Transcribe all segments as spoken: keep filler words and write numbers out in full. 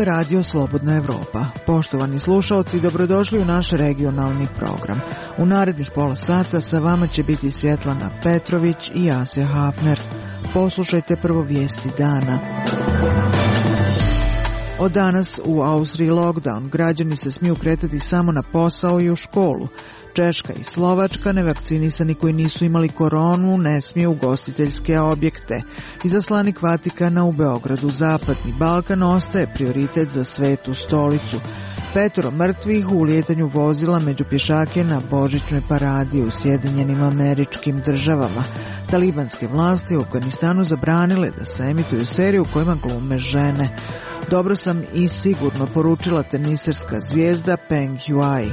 je Radio Slobodna Evropa. Poštovani slušaoci, dobrodošli u naš regionalni program. U narednih pola sata sa vama će biti Svjetlana Petrović i Asja Hafner. Poslušajte prvo vijesti dana. Od danas u Austriji lockdown. Građani se smiju kretati samo na posao i u školu. Češka i Slovačka, nevakcinisani koji nisu imali koronu, ne smiju ugostiteljske objekte. Izaslanik Vatikana u Beogradu. Zapadni Balkan ostaje prioritet za Svetu stolicu. Petoro mrtvih u ulijetanju vozila među pješake na božićnoj paradi u Sjedinjenim Američkim Državama. Talibanske vlasti u Afganistanu zabranile da se emituju serije u kojima glume žene. Dobro sam i sigurno, poručila teniserska zvijezda Peng Shuai.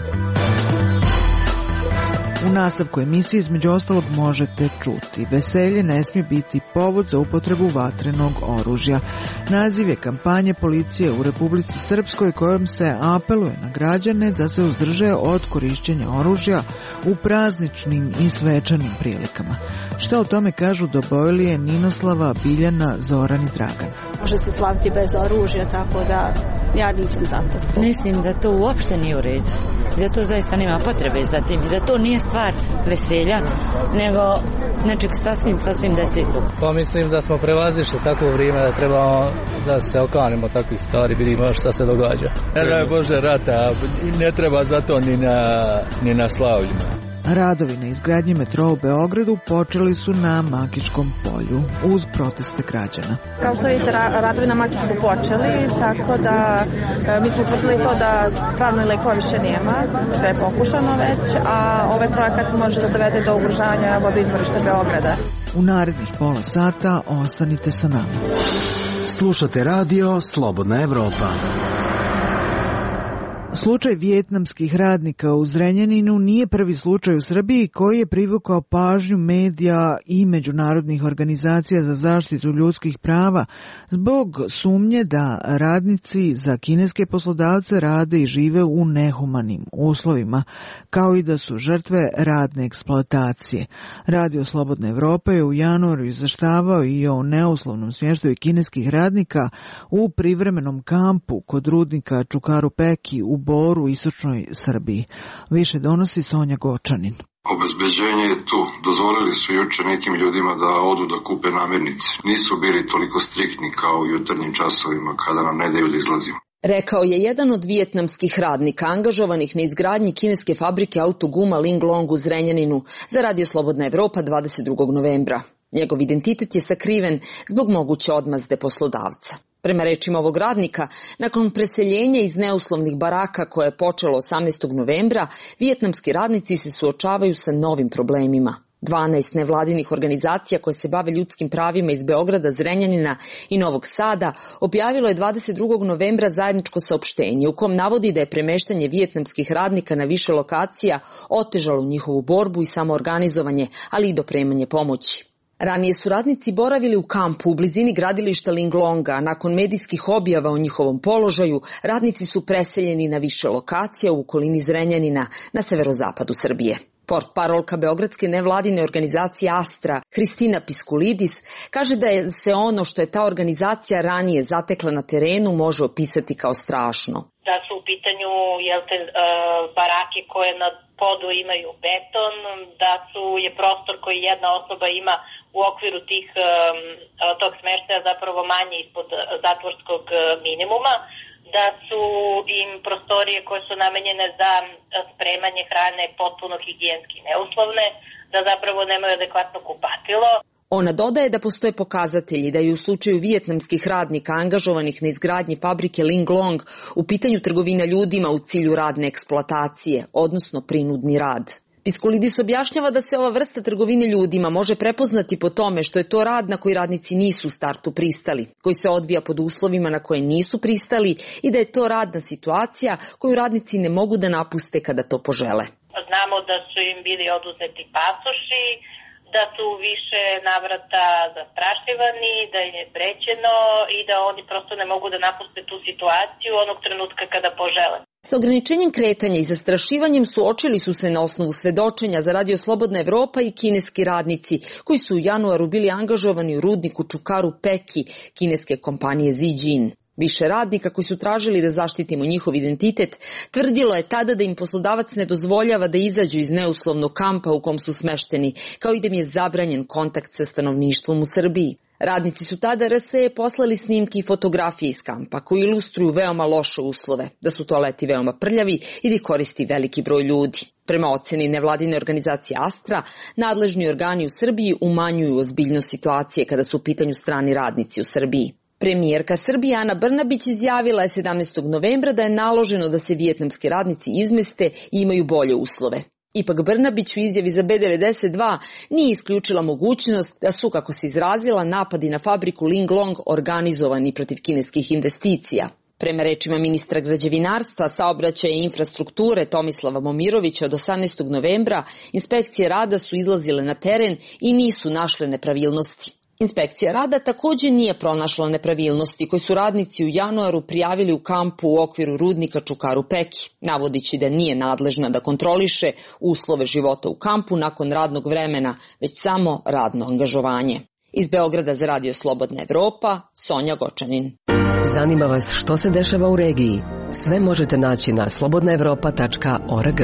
U nastavku emisije između ostalog možete čuti: veselje ne smije biti povod za upotrebu vatrenog oružja. Naziv je kampanje policije u Republici Srpskoj kojom se apeluje na građane da se uzdrže od korišćenja oružja u prazničnim i svečanim prilikama. Šta o tome kažu Dobojlije, Ninoslava, Biljana, Zoran i Dragan? Može se slaviti bez oružja, tako da ja nisam za to. Mislim da to uopšte nije u redu. Da to zaista nema potrebe za tim i da to nije stvar veselja, nego nečeg sasvim, sasvim desetog. Pa mislim da smo prevazišli takvo vrijeme da trebamo da se okanimo takvih stvari, vidimo šta se događa. Ne daj Bože rata, ne treba za to ni na, ni na slavljima. Radovi na izgradnji metroa u Beogradu počeli su na Makiškom polju uz proteste građana. Kao što vidite, radovi na Makišku počeli, tako da mi smo utvrdili to da pravno lekova više nema, da je pokušano već, a ovaj projekat može da dovede do ugrožavanja vodoizvorišta Beograda. U narednih pola sata ostanite sa nama. Slušate radio Slobodna Evropa. Slučaj vijetnamskih radnika u Zrenjaninu nije prvi slučaj u Srbiji koji je privukao pažnju medija i međunarodnih organizacija za zaštitu ljudskih prava zbog sumnje da radnici za kineske poslodavce rade i žive u nehumanim uslovima, kao i da su žrtve radne eksploatacije. Radio Slobodna Evropa je u januaru izveštavao i o neuslovnom smještaju kineskih radnika u privremenom kampu kod rudnika Čukaru Peki u Boru u istočnoj Srbiji. Više donosi Sonja Gočanin. Obezbeđenje je tu. Dozvolili su juče nekim ljudima da odu da kupe namirnice. Nisu bili toliko striktni kao u jutarnjim časovima kada nam ne daju da izlazimo. Rekao je jedan od vijetnamskih radnika angažovanih na izgradnji kineske fabrike autoguma Linglong u Zrenjaninu za Radio Slobodna Evropa dvadeset drugog novembra. Njegov identitet je sakriven zbog moguće odmazde poslodavca. Prema rečima ovog radnika, nakon preseljenja iz neuslovnih baraka koje je počelo osamnaestog novembra, vijetnamski radnici se suočavaju sa novim problemima. dvanaest nevladinih organizacija koje se bave ljudskim pravima iz Beograda, Zrenjanina i Novog Sada objavilo je dvadeset drugog novembra zajedničko saopštenje u kom navodi da je premeštanje vijetnamskih radnika na više lokacija otežalo njihovu borbu i samoorganizovanje, ali i dopremanje pomoći. Ranije su radnici boravili u kampu u blizini gradilišta Linglonga, a nakon medijskih objava o njihovom položaju, radnici su preseljeni na više lokacija u okolini Zrenjanina na severozapadu Srbije. Portparolka beogradske nevladine organizacije Astra, Hristina Piskulidis, kaže da je se ono što je ta organizacija ranije zatekla na terenu može opisati kao strašno. Da su u pitanju jel te, barake koje na podu imaju beton, da su je prostor koji jedna osoba ima u okviru tih, tog smještaja zapravo manje ispod zatvorskog minimuma, da su im prostorije koje su namenjene za spremanje hrane potpuno higijenski neuslovne, da zapravo nemaju adekvatno kupatilo. Ona dodaje da postoje pokazatelji da je u slučaju vijetnamskih radnika angažovanih na izgradnji fabrike Linglong u pitanju trgovina ljudima u cilju radne eksploatacije, odnosno prinudni rad. Piskulidis objašnjava da se ova vrsta trgovine ljudima može prepoznati po tome što je to rad na koji radnici nisu u startu pristali, koji se odvija pod uslovima na koje nisu pristali i da je to radna situacija koju radnici ne mogu da napuste kada to požele. Znamo da su im bili oduzeti pasoši, da su više navrata zastrašivani, da im je prećeno i da oni prosto ne mogu da napuste tu situaciju onog trenutka kada požele. Sa ograničenjem kretanja i zastrašivanjem suočili su se na osnovu svedočenja za Radio Slobodna Evropa i kineski radnici koji su u januaru bili angažovani u rudniku Čukaru Peki kineske kompanije Zijin. Više radnika koji su tražili da zaštitimo njihov identitet tvrdilo je tada da im poslodavac ne dozvoljava da izađu iz neuslovnog kampa u kom su smešteni, kao i da im je zabranjen kontakt sa stanovništvom u Srbiji. Radnici su tada R S E poslali snimke i fotografije iz kampa koji ilustruju veoma loše uslove, da su toaleti veoma prljavi i da ih koristi veliki broj ljudi. Prema oceni nevladine organizacije Astra, nadležni organi u Srbiji umanjuju ozbiljnost situacije kada su u pitanju strani radnici u Srbiji. Premijerka Srbije Ana Brnabić izjavila je sedamnaestog novembra da je naloženo da se vijetnamski radnici izmeste i imaju bolje uslove. Ipak Brnabić u izjavi za B devedeset dva nije isključila mogućnost da su, kako se izrazila, napadi na fabriku Linglong organizovani protiv kineskih investicija. Prema rečima ministra građevinarstva, saobraćaja i infrastrukture Tomislava Momirovića od osamnaestog novembra, inspekcije rada su izlazile na teren i nisu našle nepravilnosti. Inspekcija rada također nije pronašla nepravilnosti koje su radnici u januaru prijavili u kampu u okviru rudnika Čukaru Peki, navodići da nije nadležna da kontroliše uslove života u kampu nakon radnog vremena, već samo radno angažovanje. Iz Beograda za Radio Slobodna Evropa, Sonja Gočanin. Zanima vas što se dešava u regiji? Sve možete naći na slobodna evropa tačka org.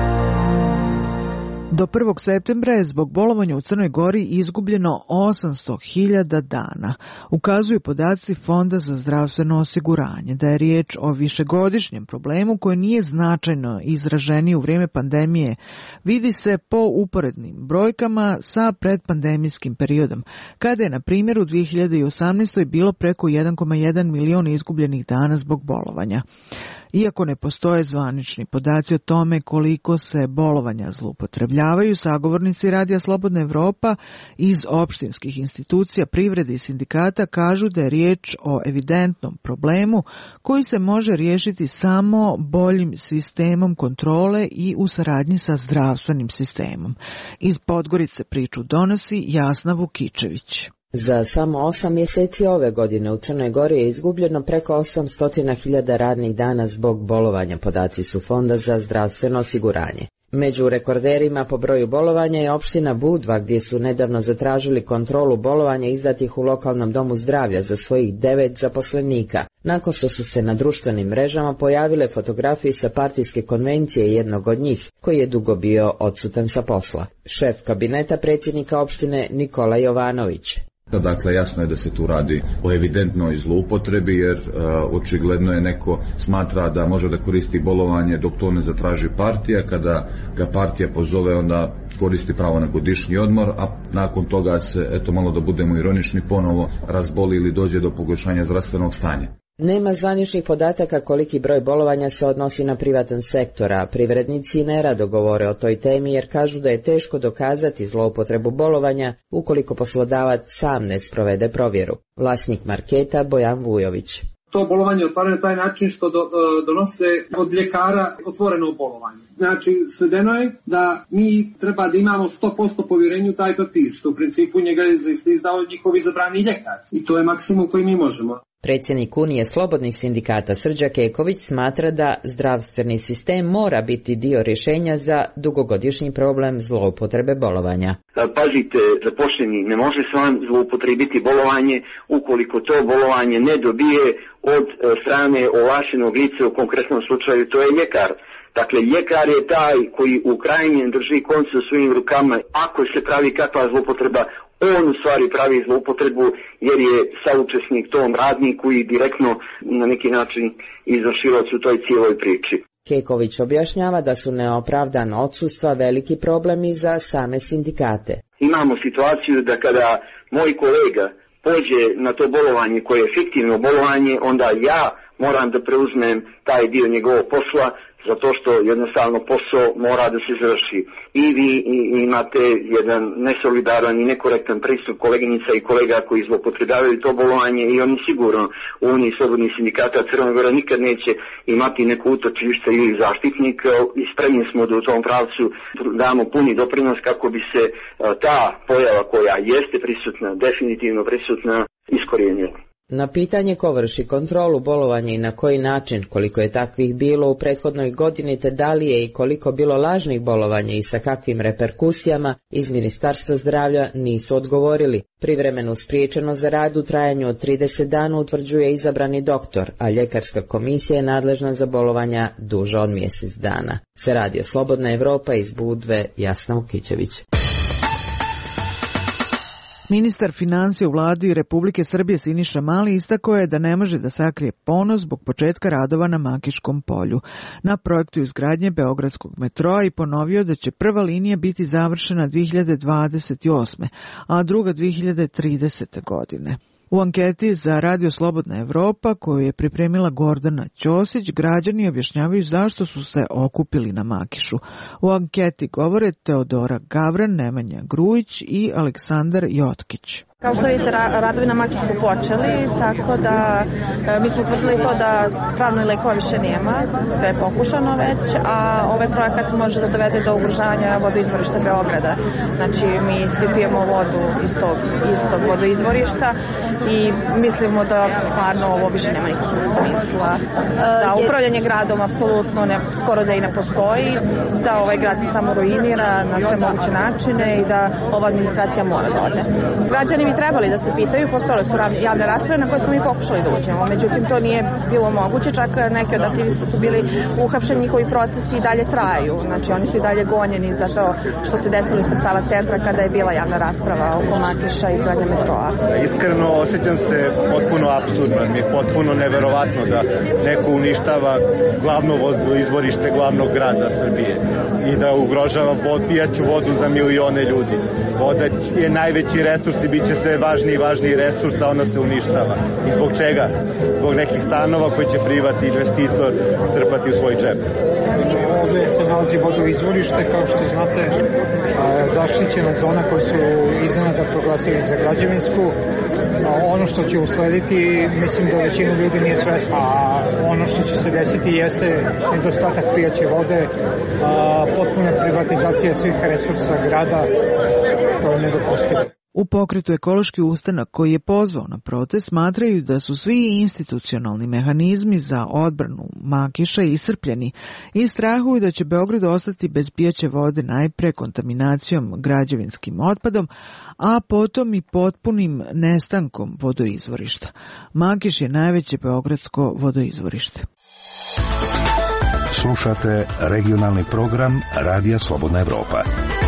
Do prvog septembra je zbog bolovanja u Crnoj Gori izgubljeno osamsto hiljada dana. Ukazuju podaci Fonda za zdravstveno osiguranje da je riječ o višegodišnjem problemu koji nije značajno izraženiji u vrijeme pandemije. Vidi se po uporednim brojkama sa predpandemijskim periodom, kada je na primjer u dvije hiljade osamnaestoj bilo preko jedan zarez jedan milion izgubljenih dana zbog bolovanja. Iako ne postoje zvanični podaci o tome koliko se bolovanja zloupotrebljavaju, sagovornici Radija Slobodna Evropa iz opštinskih institucija, privrede i sindikata kažu da je riječ o evidentnom problemu koji se može riješiti samo boljim sistemom kontrole i u saradnji sa zdravstvenim sistemom. Iz Podgorice priču donosi Jasna Vukičević. Za samo osam mjeseci ove godine u Crnoj Gori je izgubljeno preko osamsto hiljada radnih dana zbog bolovanja, podaci su Fonda za zdravstveno osiguranje. Među rekorderima po broju bolovanja je opština Budva, gdje su nedavno zatražili kontrolu bolovanja izdatih u lokalnom domu zdravlja za svojih devet zaposlenika, nakon što su se na društvenim mrežama pojavile fotografije sa partijske konvencije jednog od njih, koji je dugo bio odsutan sa posla. Šef kabineta predsjednika opštine Nikola Jovanović. Dakle, jasno je da se tu radi o evidentnoj zloupotrebi, jer uh, očigledno je neko smatra da može da koristi bolovanje dok to ne zatraži partija. Kada ga partija pozove, onda koristi pravo na godišnji odmor, a nakon toga se, eto malo da budemo ironični, ponovo razboli ili dođe do pogoršanja zdravstvenog stanja. Nema zvaničnih podataka koliki broj bolovanja se odnosi na privatan sektor, a privrednici nerado govore o toj temi jer kažu da je teško dokazati zloupotrebu bolovanja ukoliko poslodavac sam ne sprovede provjeru. Vlasnik marketa Bojan Vujović. To bolovanje otvaraju na taj način što do, donose od ljekara otvoreno bolovanje. Znači, svedeno je da mi treba da imamo sto posto povjerenju u taj papir, što u principu njega je izdao njihov izabrani ljekar. I to je maksimum koji mi možemo. Predsjednik Unije slobodnih sindikata Srđa Keković smatra da zdravstveni sistem mora biti dio rješenja za dugogodišnji problem zloupotrebe bolovanja. Pazite, zaposleni ne može sam zloupotrebiti bolovanje ukoliko to bolovanje ne dobije od strane ovlaštenog lica, u konkretnom slučaju to je ljekar. Dakle, ljekar je taj koji u krajnjem drži konce u svojim rukama. Ako se pravi kakva zloupotreba, on u stvari pravi zloupotrebu jer je saučesnik tom radniku i direktno na neki način izvršilac u toj cijeloj priči. Keković objašnjava da su neopravdana odsustva veliki problemi za same sindikate. Imamo situaciju da kada moj kolega pođe na to bolovanje koje je fiktivno bolovanje, onda ja moram da preuzmem taj dio njegovog posla, zato što jednostavno posao mora da se završi. I vi imate jedan nesolidaran i nekorektan pristup koleginica i kolega koji zloupotrebljavaju to bolovanje i oni sigurno u Uniji slobodnih sindikata Crna Gora nikad neće imati neku utočište ili zaštitnik i spremni smo da u tom pravcu damo puni doprinos kako bi se ta pojava koja jeste prisutna, definitivno prisutna, iskorijenila. Na pitanje ko vrši kontrolu bolovanja i na koji način, koliko je takvih bilo u prethodnoj godini te da li je i koliko bilo lažnih bolovanja i sa kakvim reperkusijama, iz Ministarstva zdravlja nisu odgovorili. Privremenu spriječenost za rad u trajanju od trideset dana utvrđuje izabrani doktor, a ljekarska komisija je nadležna za bolovanja duže od mjesec dana. Se radi o Slobodna Evropa iz Budve, Jasna Ukićević. Ministar financija u vladi Republike Srbije Siniša Mali istakao je da ne može da sakrije ponos zbog početka radova na Makiškom polju na projektu izgradnje Beogradskog metroa i ponovio da će prva linija biti završena dvije hiljade dvadeset osme. a druga dvije hiljade tridesete. godine. U anketi za Radio Slobodna Evropa, koju je pripremila Gordana Ćosić, građani objašnjavaju zašto su se okupili na Makišu. U anketi govore Teodora Gavran, Nemanja Grujić i Aleksandar Jotkić. Kao što vidite, radovi na Makišu su počeli, tako da e, mi smo utvrdili to da pravno lekova više nema, sve je pokušano već, a ovaj projekat može da dovede do ugrožavanja vodoizvorišta Beograda. Znači, mi svi pijemo vodu iz tog istog vodoizvorišta i mislimo da stvarno ovo više nema nikakvog smisla. Da upravljanje gradom apsolutno ne, skoro da i ne postoji, da ovaj grad se samo ruinira na sve moguće načine i da ova administracija mora da ode. Građani bi trebali da se pitaju, postojale su javne rasprave na koje smo mi pokušali da uđemo, međutim to nije bilo moguće, čak neki od aktivista su bili uhapšeni, njihovi procesi i dalje traju, znači oni su i dalje gonjeni za to što se desilo ispred Sava centra kada je bila javna rasprava oko Makiša i izgradnje metroa. Iskreno osjećam se potpuno apsurdno, mi je potpuno neverovatno da neko uništava glavno izvorište glavnog grada Srbije i da ugrožava vod, pijaću vodu za milione ljudi. Voda je najveći resurs i bit će sve važniji i važniji resurs, a ona se uništava. I zbog čega? Zbog nekih stanova koji će privatni investitor trpati u svoj džep. Ovdje se nalazi vodoizvorište, kao što znate, zaštićena zona koju su iznenada proglasili za građevinsku. Ono što će uslediti, mislim da većina ljudi nije svesna, a ono što će se desiti jeste nedostatak pijaće vode, potpuna privatizacija svih resursa grada, to je nedopustivo. U pokretu Ekološki ustanak, koji je pozvao na protest, smatraju da su svi institucionalni mehanizmi za odbranu Makiša iscrpljeni i strahuju da će Beograd ostati bez pijaće vode najpre kontaminacijom građevinskim otpadom, a potom i potpunim nestankom vodoizvorišta. Makiš je najveće beogradsko vodoizvorište. Slušate regionalni program Radija Slobodna Evropa.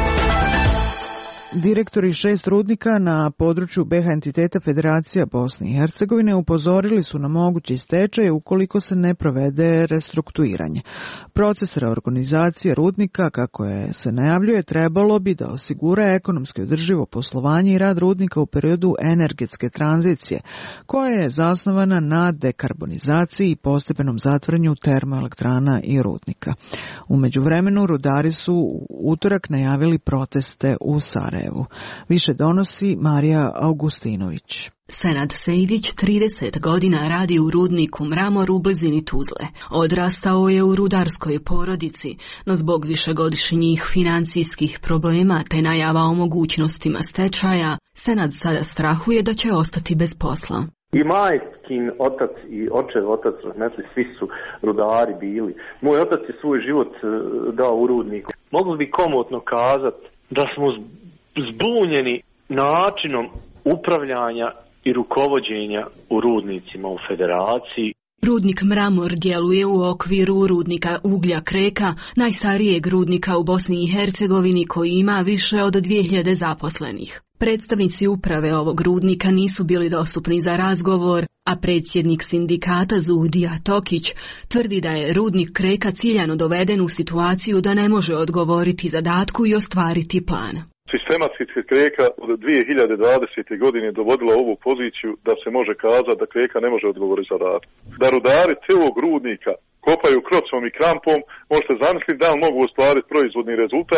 Direktori šest rudnika na području B H entiteta Federacija Bosne i Hercegovine upozorili su na mogući stečaj ukoliko se ne provede restrukturiranje. Proces reorganizacije rudnika, kako je se najavljuje, trebalo bi da osigura ekonomski održivo poslovanje i rad rudnika u periodu energetske tranzicije, koja je zasnovana na dekarbonizaciji i postepenom zatvaranju termoelektrana i rudnika. U međuvremenu rudari su u utorak najavili proteste u Sarajevu. Više donosi Marija Augustinović. Senad Sejdić trideset godina radi u rudniku Mramor u blizini Tuzle. Odrastao je u rudarskoj porodici, no zbog višegodišnjih financijskih problema te najava o mogućnostima stečaja, Senad sada strahuje da će ostati bez posla. I majkin otac i očev otac, rahmetli, svi su rudari bili. Moj otac je svoj život dao u rudniku. Mogli bi komotno kazati da smo zbunjeni načinom upravljanja i rukovođenja u rudnicima u Federaciji. Rudnik Mramor djeluje u okviru rudnika uglja Kreka, najstarijeg rudnika u Bosni i Hercegovini koji ima više od dvije hiljade zaposlenih. Predstavnici uprave ovog rudnika nisu bili dostupni za razgovor, a predsjednik sindikata Zuhdija Tokić tvrdi da je rudnik Kreka ciljano doveden u situaciju da ne može odgovoriti zadatku i ostvariti plan. Sistematski se Kreka od dvije hiljade dvadesete. godine dovodila ovu poziciju da se može kazati da Kreka ne može odgovoriti zadatku. Da rudari celog rudnika kopaju krocom i krampom, možete zamisliti da li mogu ostvariti proizvodni rezultat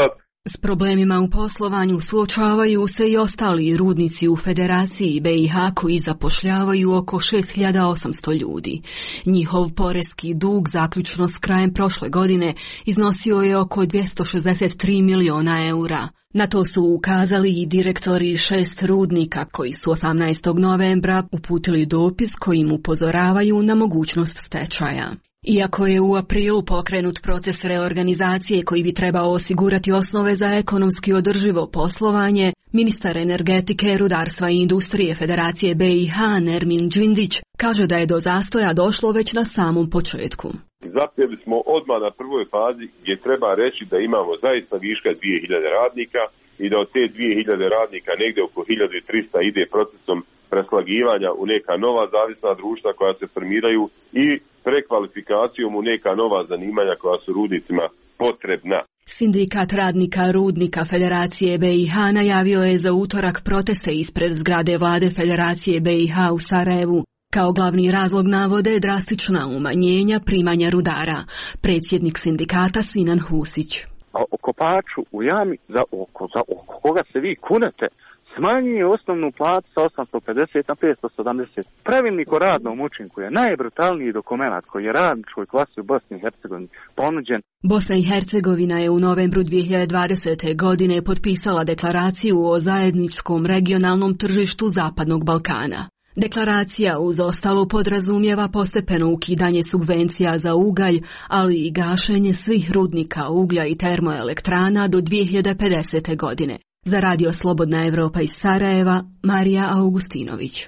S problemima u poslovanju suočavaju se i ostali rudnici u Federaciji B i H koji zapošljavaju oko šest hiljada osamsto ljudi. Njihov poreski dug zaključno s krajem prošle godine iznosio je oko dvjesto šezdeset tri miliona eura. Na to su ukazali i direktori šest rudnika koji su osamnaestog novembra uputili dopis kojim upozoravaju na mogućnost stečaja. Iako je u aprilu pokrenut proces reorganizacije koji bi trebao osigurati osnove za ekonomski održivo poslovanje, ministar energetike, rudarstva i industrije Federacije B i H Nermin Džindić kaže da je do zastoja došlo već na samom početku. Zapeli smo odmah na prvoj fazi gdje treba reći da imamo zaista viška dvije hiljade radnika i da od te dvije hiljade radnika negdje oko hiljadu trista ide procesom preslagivanja u neka nova zavisna društva koja se formiraju i prekvalifikacijom u neka nova zanimanja koja su rudnicima potrebna. Sindikat radnika rudnika Federacije B i H najavio je za utorak proteste ispred zgrade vlade Federacije B i H u Sarajevu. Kao glavni razlog navode drastična umanjenja primanja rudara. Predsjednik sindikata Sinan Husić. A o kopaču u jami za oko, za oko koga se vi kunete, smanjuje osnovnu platu sa osamsto pedeset na petsto sedamdeset. Pravilnik o radnom učinku je najbrutalniji dokument koji je radničkoj klasi u Bosni i Hercegovini ponuđen. Bosna i Hercegovina je u novembru dvije hiljade dvadesete. godine potpisala deklaraciju o zajedničkom regionalnom tržištu Zapadnog Balkana. Deklaracija uz ostalo podrazumijeva postepeno ukidanje subvencija za ugalj, ali i gašenje svih rudnika uglja i termoelektrana do dvije hiljade pedesete. godine. Za Radio Slobodna Evropa iz Sarajeva, Marija Augustinović.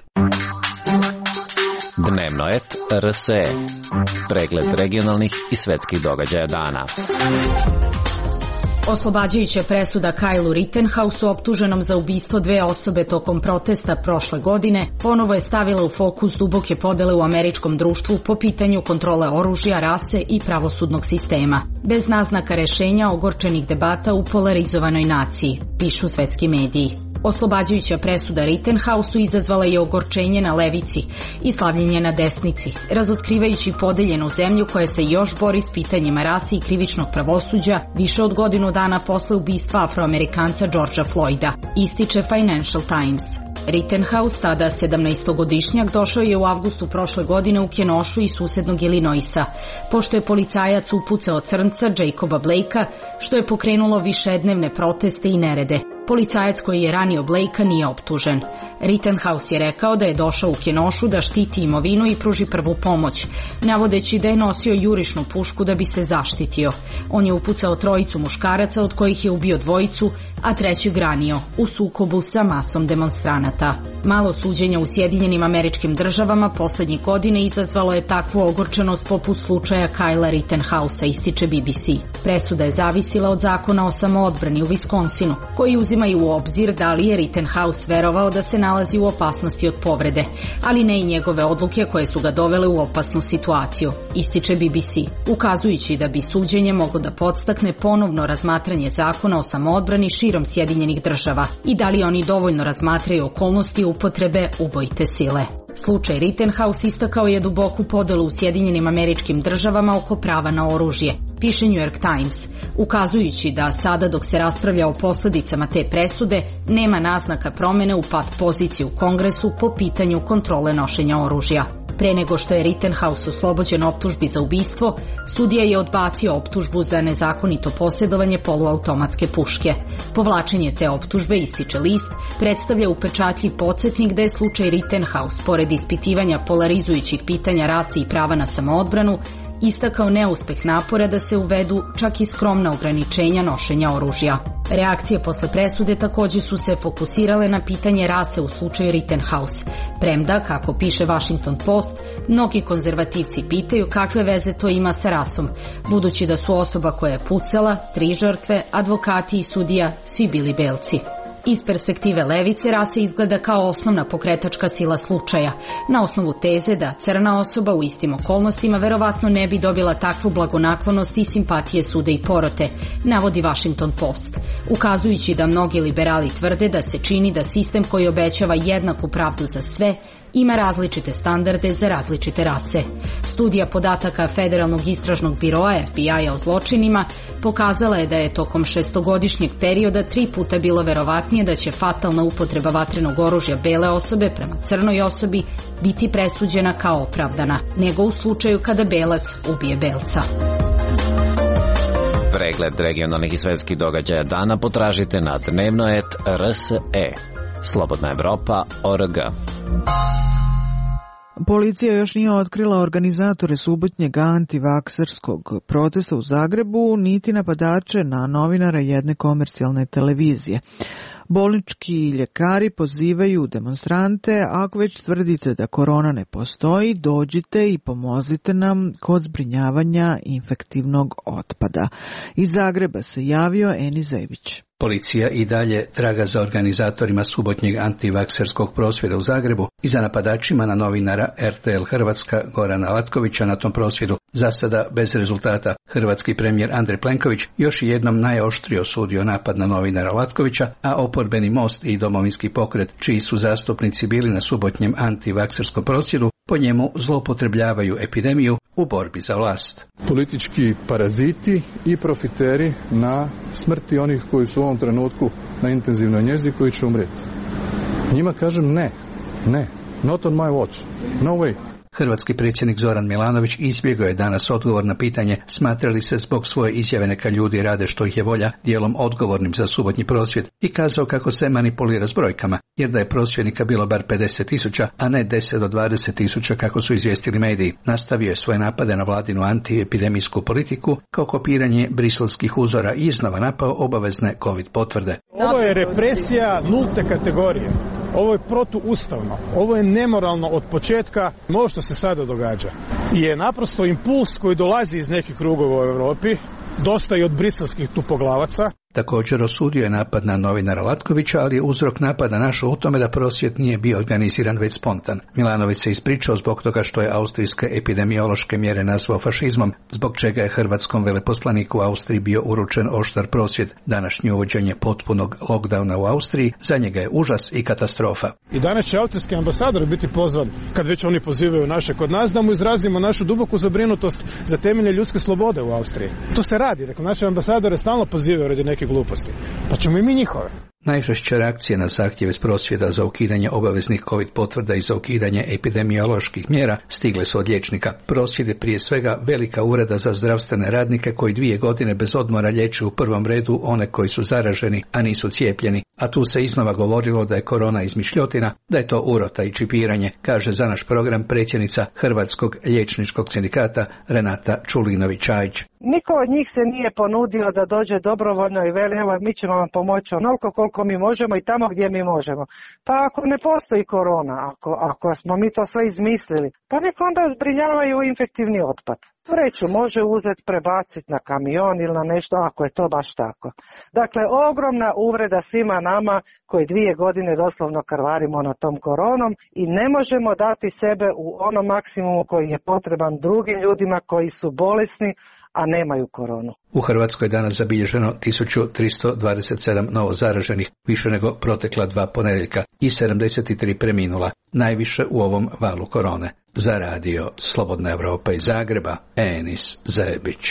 Dnevno et R S E. Pregled regionalnih i svetskih događaja dana. Oslobađajuća presuda Kailu Rittenhousu, optuženom za ubistvo dve osobe tokom protesta prošle godine, ponovo je stavila u fokus duboke podele u američkom društvu po pitanju kontrole oružja, rase i pravosudnog sistema. Bez naznaka rešenja ogorčenih debata u polarizovanoj naciji, pišu svetski mediji. Oslobađajuća presuda Rittenhousu izazvala je ogorčenje na levici i slavljenje na desnici, razotkrivajući podeljenu zemlju koja se još bori s pitanjima rase i krivičnog pravosuđa više od godinu dana posle ubistva Afroamerikanca Georgea Floyda, ističe Financial Times. Rittenhouse, tada sedamnaestogodišnjak, došao je u avgustu prošle godine u Kenošu iz susednog Illinoisa, pošto je policajac upucao crnca Jacoba Blakea, što je pokrenulo višednevne proteste i nerede. Policajac koji je ranio Blakea nije optužen. Rittenhouse je rekao da je došao u Kenošu da štiti imovinu i pruži prvu pomoć, navodeći da je nosio jurišnu pušku da bi se zaštitio. On je upucao trojicu muškaraca, od kojih je ubio dvojicu, a trećeg ranio u sukobu sa masom demonstranata. Malo suđenja u Sjedinjenim Američkim Državama poslednjih godina izazvalo je takvu ogorčenost poput slučaja Kaila Rittenhousa, ističe B B C. Presuda je zavisila od zakona o samoodbrani u Viskonsinu, koji uzimaju u obzir da li je Rittenhouse verovao da se nalazi u opasnosti od povrede, ali ne i njegove odluke koje su ga dovele u opasnu situaciju, ističe B B C, ukazujući da bi suđenje moglo da podstakne ponovno razmatranje zakona o samoodbrani širom Sjedinjenih Država i da li oni dovoljno razmatraju okolnosti upotrebe ubojite sile. Slučaj Rittenhouse istakao je duboku podelu u Sjedinjenim Američkim Državama oko prava na oružje, piše New York Times, ukazujući da sada dok se raspravlja o posljedicama te presude nema naznaka promjene u pat poziciji u Kongresu po pitanju kontrole nošenja oružja. Pre nego što je Rittenhouse oslobođen optužbi za ubistvo, sudija je odbacio optužbu za nezakonito posjedovanje poluautomatske puške. Povlačenje te optužbe, ističe list, predstavlja upečatljiv podsjetnik da je slučaj Rittenhouse, pored ispitivanja polarizujućih pitanja rase i prava na samoodbranu, istakao neuspeh napora da se uvedu čak i skromna ograničenja nošenja oružja. Reakcije posle presude također su se fokusirale na pitanje rase u slučaju Rittenhouse, premda, kako piše Washington Post, mnogi konzervativci pitaju kakve veze to ima sa rasom, budući da su osoba koja je pucala, tri žrtve, advokati i sudija svi bili belci. Iz perspektive levice rasa izgleda kao osnovna pokretačka sila slučaja, na osnovu teze da crna osoba u istim okolnostima verovatno ne bi dobila takvu blagonaklonost i simpatije sude i porote, navodi Washington Post, ukazujući da mnogi liberali tvrde da se čini da sistem koji obećava jednaku pravdu za sve ima različite standarde za različite rase. Studija podataka Federalnog istražnog biroa F B I-a o zločinima pokazala je da je tokom šestogodišnjeg perioda tri puta bilo verovatnije da će fatalna upotreba vatrenog oružja bele osobe prema crnoj osobi biti presuđena kao opravdana, nego u slučaju kada belac ubije belca. Pregled regionalnih i svetskih događaja dana potražite na dnevnoet R S E. Slobodna Evropa org. Policija još nije otkrila organizatore subotnjeg antivakserskog protesta u Zagrebu, niti napadače na novinara jedne komercijalne televizije. Bolnički ljekari pozivaju demonstrante, ako već tvrdite da korona ne postoji, dođite i pomozite nam kod zbrinjavanja infektivnog otpada. Iz Zagreba se javio Eni Zebić. Policija i dalje traga za organizatorima subotnjeg antivakserskog prosvjeda u Zagrebu i za napadačima na novinara R T L Hrvatska Gorana Latkovića na tom prosvjedu. Za sada bez rezultata. Hrvatski premijer Andrej Plenković još jednom najoštrije osudio napad na novinara Latkovića, a oporbeni Most i Domovinski pokret, čiji su zastupnici bili na subotnjem antivakserskom prosvjedu, po njemu zloupotrebljavaju epidemiju u borbi za vlast. Politički paraziti i profiteri na smrti onih koji su u ovom trenutku na intenzivnoj njezi koji će umreti. Njima kažem ne, ne, not on my watch, no way. Hrvatski predsjednik Zoran Milanović izbjegao je danas odgovor na pitanje smatra li se zbog svoje izjave neka ljudi rade što ih je volja dijelom odgovornim za subotnji prosvjed i kazao kako se manipulira s brojkama, jer da je prosvjednika bilo bar pedeset tisuća, a ne deset do dvadeset tisuća kako su izvijestili mediji. Nastavio je svoje napade na vladinu antiepidemijsku politiku kao kopiranje briselskih uzora i iznova napao obavezne COVID potvrde. Ovo je represija nulte kategorije. Ovo je protuustavno. Ovo je nemoralno od početka. Ovo što se sada događa je naprosto impuls koji dolazi iz nekih krugova u Europi, dosta i od briselskih tupoglavaca. Također osudio je napad na novinara Latkovića, ali je uzrok napada našao u tome da prosvjed nije bio organiziran već spontan. Milanović se ispričao zbog toga što je austrijske epidemiološke mjere nazvao fašizmom, zbog čega je hrvatskom veleposlaniku u Austriji bio uručen oštar prosvjed. Današnje uvođenje potpunog lockdowna u Austriji za njega je užas i katastrofa. I danas će austrijski ambasador biti pozvan, kad već oni pozivaju naše kod nas, da mu izrazimo našu duboku zabrinutost za temelje ljudske slobode u Austriji. To se radi, dakle naše ambasadore stalno pozivaju radi neke gluposti. Pa ćemo i mi njihove. Najžešće reakcije na zahtjeve s prosvjeda za ukidanje obaveznih COVID potvrda i za ukidanje epidemioloških mjera stigle su od liječnika. Prosvjed je prije svega velika uvreda za zdravstvene radnike koji dvije godine bez odmora liječe u prvom redu one koji su zaraženi, a nisu cijepljeni. A tu se iznova govorilo da je korona izmišljotina, da je to urota i čipiranje, kaže za naš program predsjednica Hrvatskog liječničkog sindikata Renata Čulinović-Čajić. Niko od njih se nije ponudio da dođe dobrovoljno i veli evo mi ćemo vam pomoći onoliko koliko mi možemo i tamo gdje mi možemo. Pa ako ne postoji korona, ako, ako smo mi to sve izmislili, pa nek onda zbrinjavaju infektivni otpad. Vreću može uzeti, prebaciti na kamion ili na nešto ako je to baš tako. Dakle, ogromna uvreda svima nama koji dvije godine doslovno krvarimo na tom koronom i ne možemo dati sebe u onom maksimumu koji je potreban drugim ljudima koji su bolesni, a nemaju koronu. U Hrvatskoj je danas zabilježeno tisuću tristo dvadeset sedam novo zaraženih, više nego protekla dva ponedjeljka i sedamdeset tri preminula, najviše u ovom valu korone. Za radio Slobodna Evropa iz Zagreba, Enis Zebić.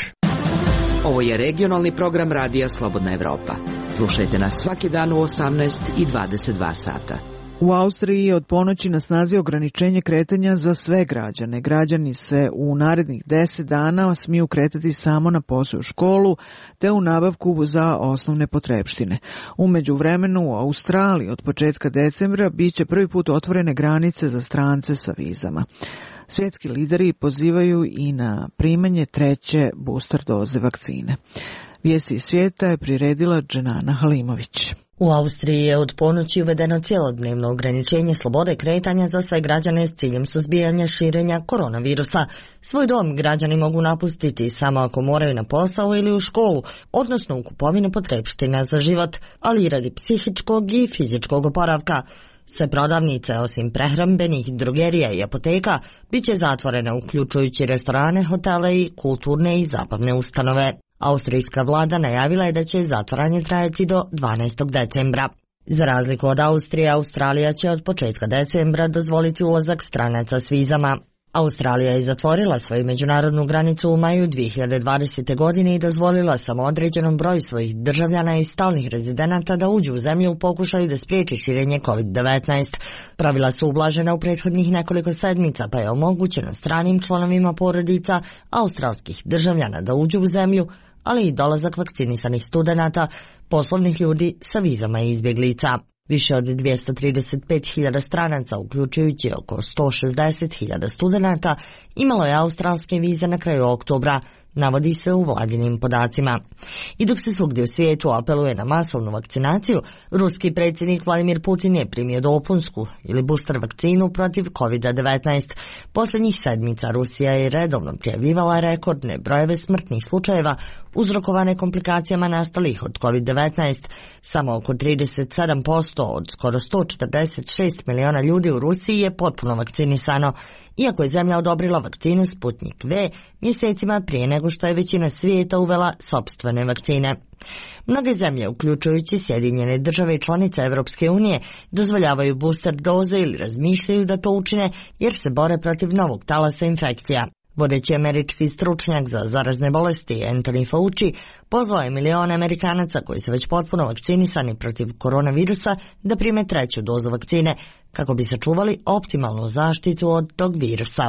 Ovo je regionalni program radija Slobodna Evropa. Slušajte nas svaki dan u osamnaest i dvadeset dva sata. U Austriji je od ponoći na snazi ograničenje kretanja za sve građane. Građani se u narednih deset dana smiju kretati samo na posao u školu te u nabavku za osnovne potrepštine. U međuvremenu u Australiji od početka decembra bit će prvi put otvorene granice za strance sa vizama. Svjetski lideri pozivaju i na primanje treće booster doze vakcine. Vijesti iz svijeta je priredila Dženana Halimović. U Austriji je od ponoći uvedeno cjelodnevno ograničenje slobode kretanja za sve građane s ciljem suzbijanja širenja koronavirusa. Svoj dom građani mogu napustiti samo ako moraju na posao ili u školu, odnosno u kupovinu potrepština za život, ali i radi psihičkog i fizičkog oporavka. Sve prodavnice, osim prehrambenih, drogerija i apoteka, bit će zatvorene, uključujući restorane, hotele i kulturne i zabavne ustanove. Austrijska vlada najavila je da će zatvaranje trajati do dvanaestog decembra. Za razliku od Austrije, Australija će od početka decembra dozvoliti ulazak stranaca s vizama. Australija je zatvorila svoju međunarodnu granicu u maju dvije hiljade dvadesete. godine i dozvolila samo određenom broju svojih državljana i stalnih rezidenata da uđu u zemlju u pokušaju da spriječi širenje kovid devetnaest. Pravila su ublažena u prethodnih nekoliko sedmica, pa je omogućeno stranim članovima porodica australskih državljana da uđu u zemlju, ali i dolazak vakcinisanih studenata, poslovnih ljudi sa vizama i izbjeglica. Više od dvjesto trideset pet hiljada stranaca, uključujući oko sto šezdeset hiljada studenata, imalo je australske vize na kraju oktobra, navodi se u vladinim podacima. I dok se svugdje u svijetu apeluje na masovnu vakcinaciju, ruski predsjednik Vladimir Putin je primio dopunsku ili booster vakcinu protiv kovid devetnaest. Posljednjih sedmica Rusija je redovno prijavljivala rekordne brojeve smrtnih slučajeva uzrokovane komplikacijama nastalih od kovid devetnaest. Samo oko trideset sedam posto od skoro sto četrdeset šest miliona ljudi u Rusiji je potpuno vakcinisano, iako je zemlja odobrila vakcinu Sputnik V mjesecima prije nego što je većina svijeta uvela sopstvene vakcine. Mnoge zemlje, uključujući Sjedinjene države i članice Europske unije, dozvoljavaju booster doze ili razmišljaju da to učine jer se bore protiv novog talasa infekcija. Vodeći američki stručnjak za zarazne bolesti Anthony Fauci pozvao je milione Amerikanaca koji su već potpuno vakcinisani protiv koronavirusa da prime treću dozu vakcine kako bi sačuvali optimalnu zaštitu od tog virusa.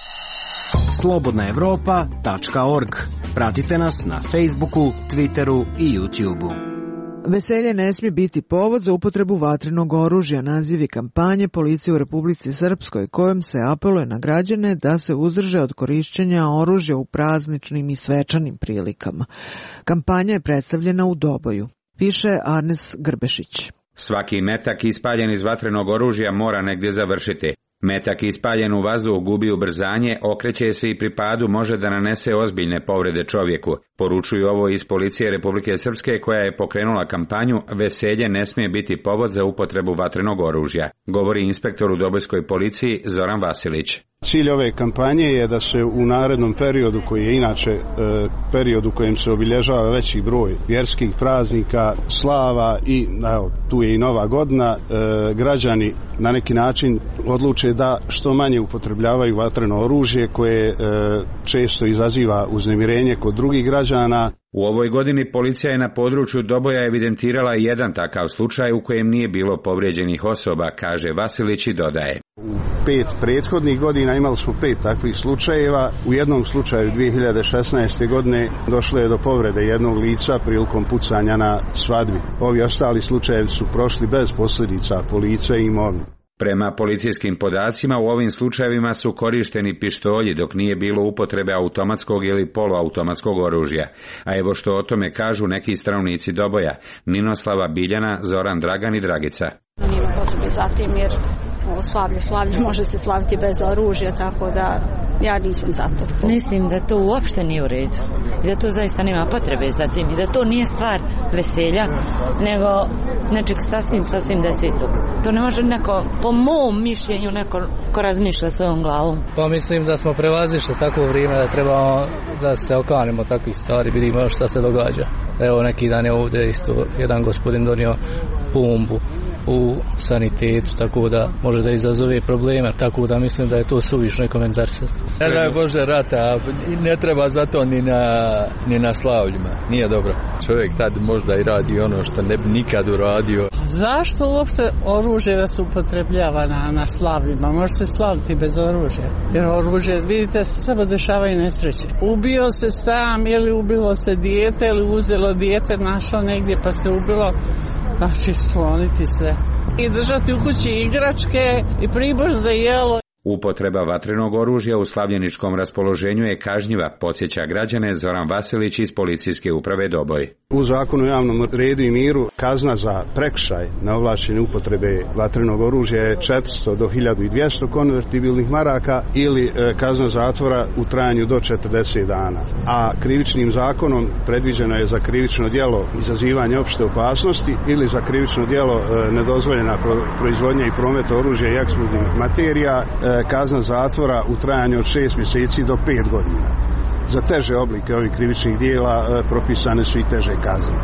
slobodna evropa tačka org. Pratite nas na Facebooku, Twitteru i YouTubeu. Veselje ne smije biti povod za upotrebu vatrenog oružja, nazivi kampanje policije u Republici Srpskoj, kojom se apeluje na građane da se uzdrže od korišćenja oružja u prazničnim i svečanim prilikama. Kampanja je predstavljena u Doboju, piše Arnes Grbešić. Svaki metak ispaljen iz vatrenog oružja mora negdje završiti. Metak ispaljen u vazduh gubi ubrzanje, okreće se i pri padu može da nanese ozbiljne povrede čovjeku. Poručuju ovo iz Policije Republike Srpske koja je pokrenula kampanju Veselje ne smije biti povod za upotrebu vatrenog oružja, govori inspektor u Dobojskoj policiji Zoran Vasilić. Cilj ove kampanje je da se u narednom periodu, koji je inače e, period u kojem se obilježava veći broj vjerskih praznika, slava i evo, tu je i Nova godina, e, građani na neki način odluče da što manje upotrebljavaju vatreno oružje koje e, često izaziva uznemirenje kod drugih građana. U ovoj godini policija je na području Doboja evidentirala jedan takav slučaj u kojem nije bilo povrijeđenih osoba, kaže Vasilić i dodaje. U pet prethodnih godina imali smo pet takvih slučajeva. U jednom slučaju dvije hiljade šesnaeste. godine došlo je do povrede jednog lica prilikom pucanja na svadbi. Ovi ostali slučajevi su prošli bez posljedica po lice i imovinu. Prema policijskim podacima u ovim slučajevima su korišteni pištolji dok nije bilo upotrebe automatskog ili poluautomatskog oružja. A evo što o tome kažu neki stanovnici Doboja, Ninoslava Biljana, Zoran Dragan i Dragica. Nije potrebe za tim jer ovo slavlje, slavlje može se slaviti bez oružja, tako da ja nisam za to. Mislim da to uopšte nije u redu i da to zaista nema potrebe za tim i da to nije stvar veselja, nego nečeg sasvim, sasvim desetog. To ne može neko, po mom mišljenju, neko ko razmišlja svojom glavom. Pa mislim da smo prevazišli takvo vrijeme da trebamo da se okanimo takvih stvari, vidimo šta se događa. Evo neki dan je ovdje isto jedan gospodin donio bombu u sanitetu, tako da može da izazove problema, tako da mislim da je to suvišno i komentarsati. Ne daj Bože rata, ne treba zato ni na, ni na slavljima, nije dobro. Čovjek tad možda i radi ono što ne bi nikad uradio. Zašto uopšte oružje da se upotrebljava na, na slavljima? Može se slaviti bez oružja, jer oružje, vidite, se samo dešavaju nesreće. Ubio se sam ili ubilo se dijete ili uzelo dijete, našao negdje pa se ubilo. Znači, skloniti sve. I držati u kući igračke i pribor za jelo. Upotreba vatrenog oružja u slavljeničkom raspoloženju je kažnjiva, podsjeća građane Zoran Vasilić iz Policijske uprave Doboj. U zakonu o javnom redu i miru kazna za prekršaj neovlaštene upotrebe vatrenog oružja je četiristo do hiljadu dvjesto konvertibilnih maraka ili e, kazna zatvora u trajanju do četrdeset dana. A krivičnim zakonom predviđeno je za krivično djelo izazivanja opšte opasnosti ili za krivično djelo e, nedozvoljena pro, proizvodnja i promet oružja i eksplozivnih materija, e, kazna zatvora u trajanju od šest mjeseci do pet godina. Za teže oblike ovih krivičnih dijela e, propisane su i teže kazne.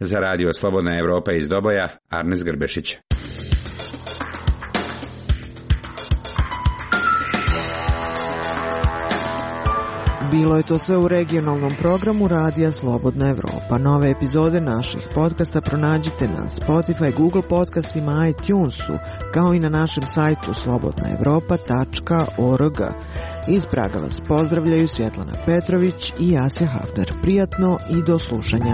Za radio Slobodna Evropa iz Doboja, Arnes Grbešić. Bilo je to sve u regionalnom programu Radija Slobodna Evropa. Nove epizode naših podcasta pronađite na Spotify, Google podcastima, iTunesu, kao i na našem sajtu slobodna evropa tačka org. Iz Praga vas pozdravljaju Svjetlana Petrović i Jasja Hafner. Prijatno i do slušanja.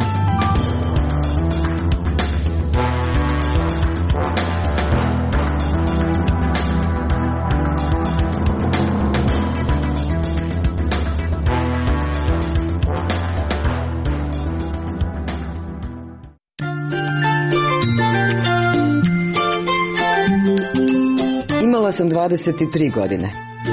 Imala sam dvadeset tri godine.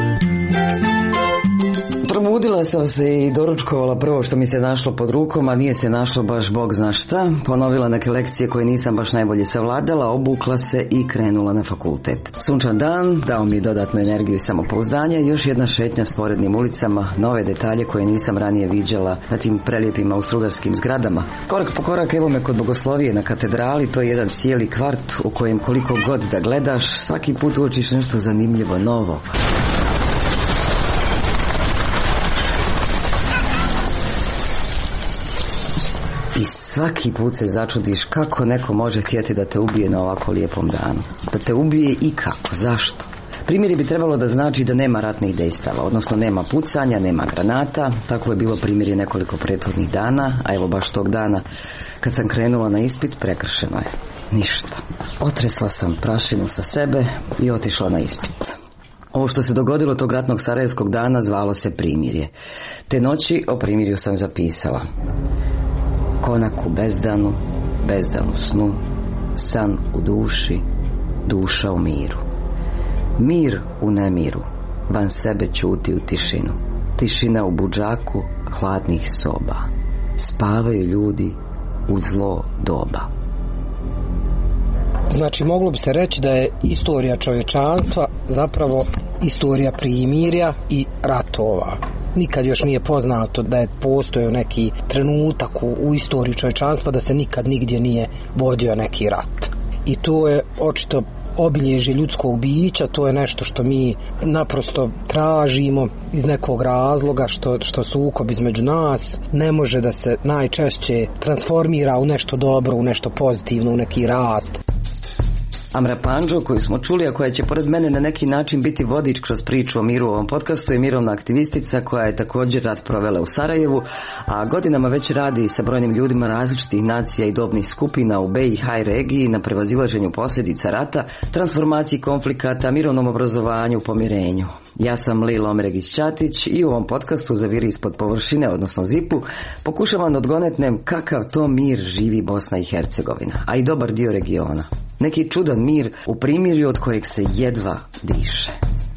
Probudila sam se i doručkovala prvo što mi se našlo pod rukom, a nije se našlo baš bog zna šta. Ponovila neke lekcije koje nisam baš najbolje savladala, obukla se i krenula na fakultet. Sunčan dan dao mi dodatnu energiju i samopouzdanje, još jedna šetnja sporednim ulicama, nove detalje koje nisam ranije viđala na tim prelijepim austrugarskim zgradama. Korak po korak evo me kod Bogoslovije na katedrali, to je jedan cijeli kvart u kojem koliko god da gledaš, svaki put uočiš nešto zanimljivo, novo. I svaki put se začudiš kako neko može htjeti da te ubije na ovako lijepom danu. Da te ubije i kako, zašto? Primjeri bi trebalo da znači da nema ratnih dejstava, odnosno nema pucanja, nema granata. Tako je bilo primjeri nekoliko prethodnih dana, a evo baš tog dana kad sam krenula na ispit prekršeno je. Ništa. Otresla sam prašinu sa sebe i otišla na ispit. Ovo što se dogodilo tog ratnog sarajevskog dana zvalo se primirje. Te noći o primirju sam zapisala: konak u bezdanu, bezdan u snu, san u duši, duša u miru. Mir u nemiru, van sebe ćuti u tišinu. Tišina u budžaku hladnih soba. Spavaju ljudi u zlo doba. Znači, moglo bi se reći da je istorija čovječanstva zapravo istorija primirja i ratova. Nikad još nije poznato da je postojao neki trenutak u, u istoriji čovječanstva da se nikad nigdje nije vodio neki rat. I to je očito obilježje ljudskog bića, to je nešto što mi naprosto tražimo iz nekog razloga, što, što sukob između nas ne može da se najčešće transformira u nešto dobro, u nešto pozitivno, u neki rast. Amra Pandžo, koju smo čuli, a koja će pored mene na neki način biti vodič kroz priču o miru u ovom podcastu, je mirovna aktivistica koja je također rat provela u Sarajevu, a godinama već radi sa brojnim ljudima različitih nacija i dobnih skupina u be i ha regiji na prevazilaženju posljedica rata, transformaciji konflikata, mirovnom obrazovanju, pomirenju. Ja sam Lila Omregić-Ćatić i u ovom podcastu za Viri ispod površine, odnosno zipu, pokušavam da odgonetnem kakav to mir živi Bosna i Hercegovina, a i dobar dio regiona. Neki čudan mir u primirju od kojeg se jedva diše.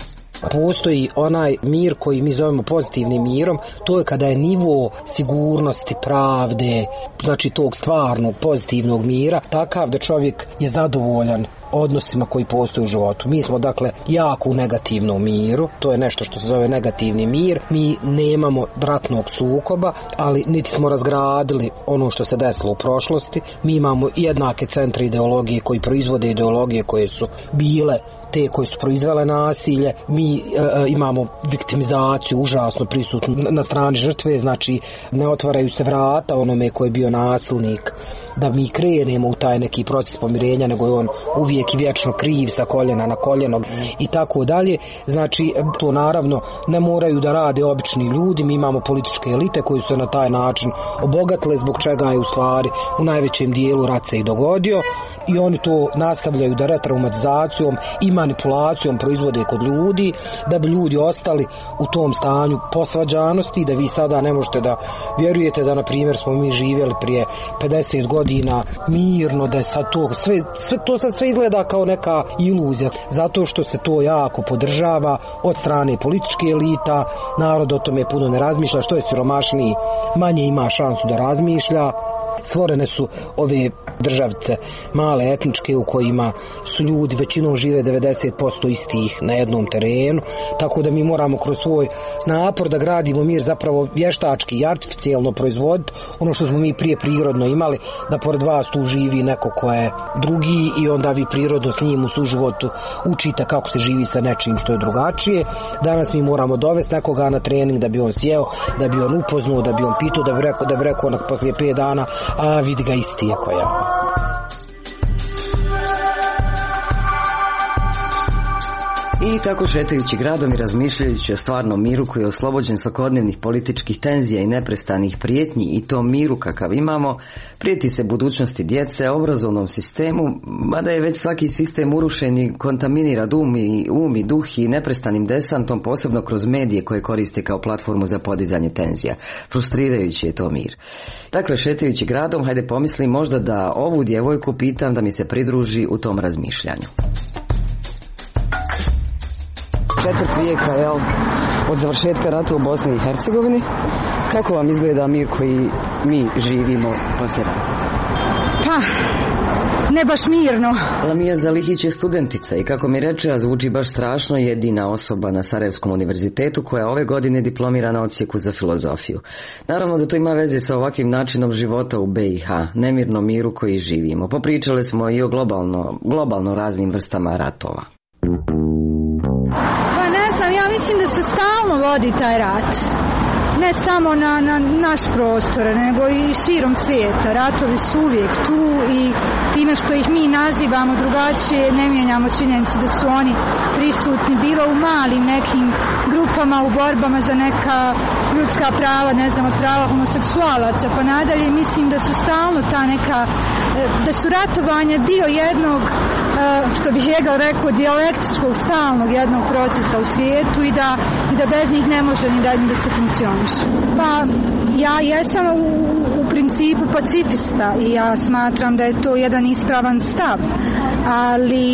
Postoji onaj mir koji mi zovemo pozitivnim mirom, to je kada je nivo sigurnosti, pravde, znači tog stvarnog pozitivnog mira, takav da čovjek je zadovoljan odnosima koji postoje u životu. Mi smo dakle jako u negativnom miru, to je nešto što se zove negativni mir. Mi nemamo ratnog sukoba, ali niti smo razgradili ono što se desilo u prošlosti. Mi imamo jednake centre ideologije koji proizvode ideologije koje su bile te koje su proizvele nasilje. Mi e, imamo viktimizaciju užasno prisutnu na strani žrtve, znači ne otvaraju se vrata onome koji je bio nasilnik da mi krenemo u taj neki proces pomirenja, nego je on uvijek i vječno kriv sa koljena na koljeno i tako dalje. Znači to naravno ne moraju da rade obični ljudi, mi imamo političke elite koji su se na taj način obogatile, zbog čega je u stvari u najvećem dijelu rat se i dogodio, i oni to nastavljaju da retraumatizacijom i manipulacijom proizvode kod ljudi, da bi ljudi ostali u tom stanju posvađanosti, da vi sada ne možete da vjerujete da na primjer smo mi živjeli prije pedeset godina mirno, da je sad to sve, sve to sad sve izgleda kao neka iluzija, zato što se to jako podržava od strane političke elita. Narod o tome puno ne razmišlja, što je siromašniji manje ima šansu da razmišlja. stvorene su ove državice male etničke u kojima su ljudi većinom žive devedeset posto istih na jednom terenu, tako da mi moramo kroz svoj napor da gradimo mir zapravo vještački i artificijelno proizvoditi ono što smo mi prije prirodno imali, da pored vas tu živi neko ko je drugi i onda vi prirodno s njim u suživotu učite kako se živi sa nečim što je drugačije. Danas mi moramo dovesti nekoga na trening da bi on sjeo, da bi on upoznao, da bi on pitao, da bi rekao, da bi rekao onak poslije pet dana, a vidi ga isti je ko ja. I tako šetajući gradom i razmišljajući o stvarnom miru koji je oslobođen svakodnevnih političkih tenzija i neprestanih prijetnji i tom miru kakav imamo, prijeti se budućnosti djece, obrazovnom sistemu, mada je već svaki sistem urušen i kontaminira um i, um i duh i neprestanim desantom, posebno kroz medije koje koriste kao platformu za podizanje tenzija. Frustrirajući je to mir. Dakle, šetajući gradom, hajde pomisli možda da ovu djevojku pitam da mi se pridruži u tom razmišljanju. Četvrt vijeka, jel, od završetka rata u Bosni i Hercegovini. Kako vam izgleda mir koji mi živimo poslije rata? Pa, ne baš mirno. Lamija Zalihić je studentica i kako mi reče, a zvuči baš strašno, jedina osoba na Sarajevskom univerzitetu koja ove godine diplomira na odsjeku za filozofiju. Naravno da to ima veze sa ovakvim načinom života u B i H, nemirnom miru koji živimo. Popričali smo i o globalno, globalno raznim vrstama ratova. Ja mislim da se stalno vodi taj rat. Ne samo na, na naš prostor, nego i širom svijeta. Ratovi su uvijek tu i time što ih mi nazivamo drugačije ne mijenjamo činjenicu da su oni prisutni bilo u malim nekim grupama u borbama za neka ljudska prava, ne znam, prava homoseksualaca pa nadalje. Mislim da su stalno ta neka, da su ratovanja dio jednog, što bih Hegel rekao, dijalektičkog stalnog jednog procesa u svijetu i da, i da bez njih ne može ni da, ni da se funkcioniše. Pa ja jesam u, u principu pacifista i ja smatram da je to jedan ispravan stav, ali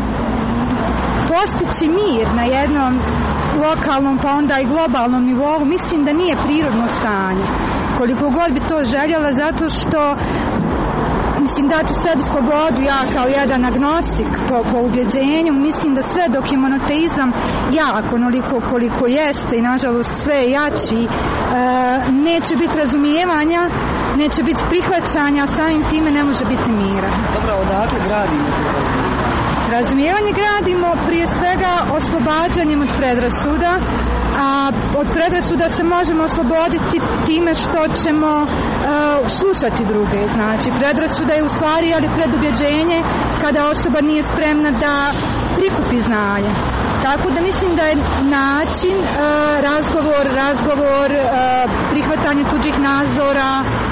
postići mir na jednom lokalnom pa onda i globalnom nivou mislim da nije prirodno stanje. Koliko god bi to željela, zato što mislim dati sebi slobodu, ja kao jedan agnostik po, po ubjeđenju, mislim da sve dok je monoteizam jak onoliko koliko jeste i nažalost sve jači, e, neće biti razumijevanja, neće biti prihvaćanja, a samim time ne može biti mira. Dobro, odakle gradimo to razumijevanje? Razumijevanje gradimo prije svega oslobađanjem od predrasuda, a od predrasuda se možemo osloboditi time što ćemo uh, slušati druge. Znači, predrasuda je u stvari ali predubjeđenje kada osoba nije spremna da prikupi znanje. Tako da mislim da je način uh, razgovor, razgovor, uh, prihvatanje tuđih nazora,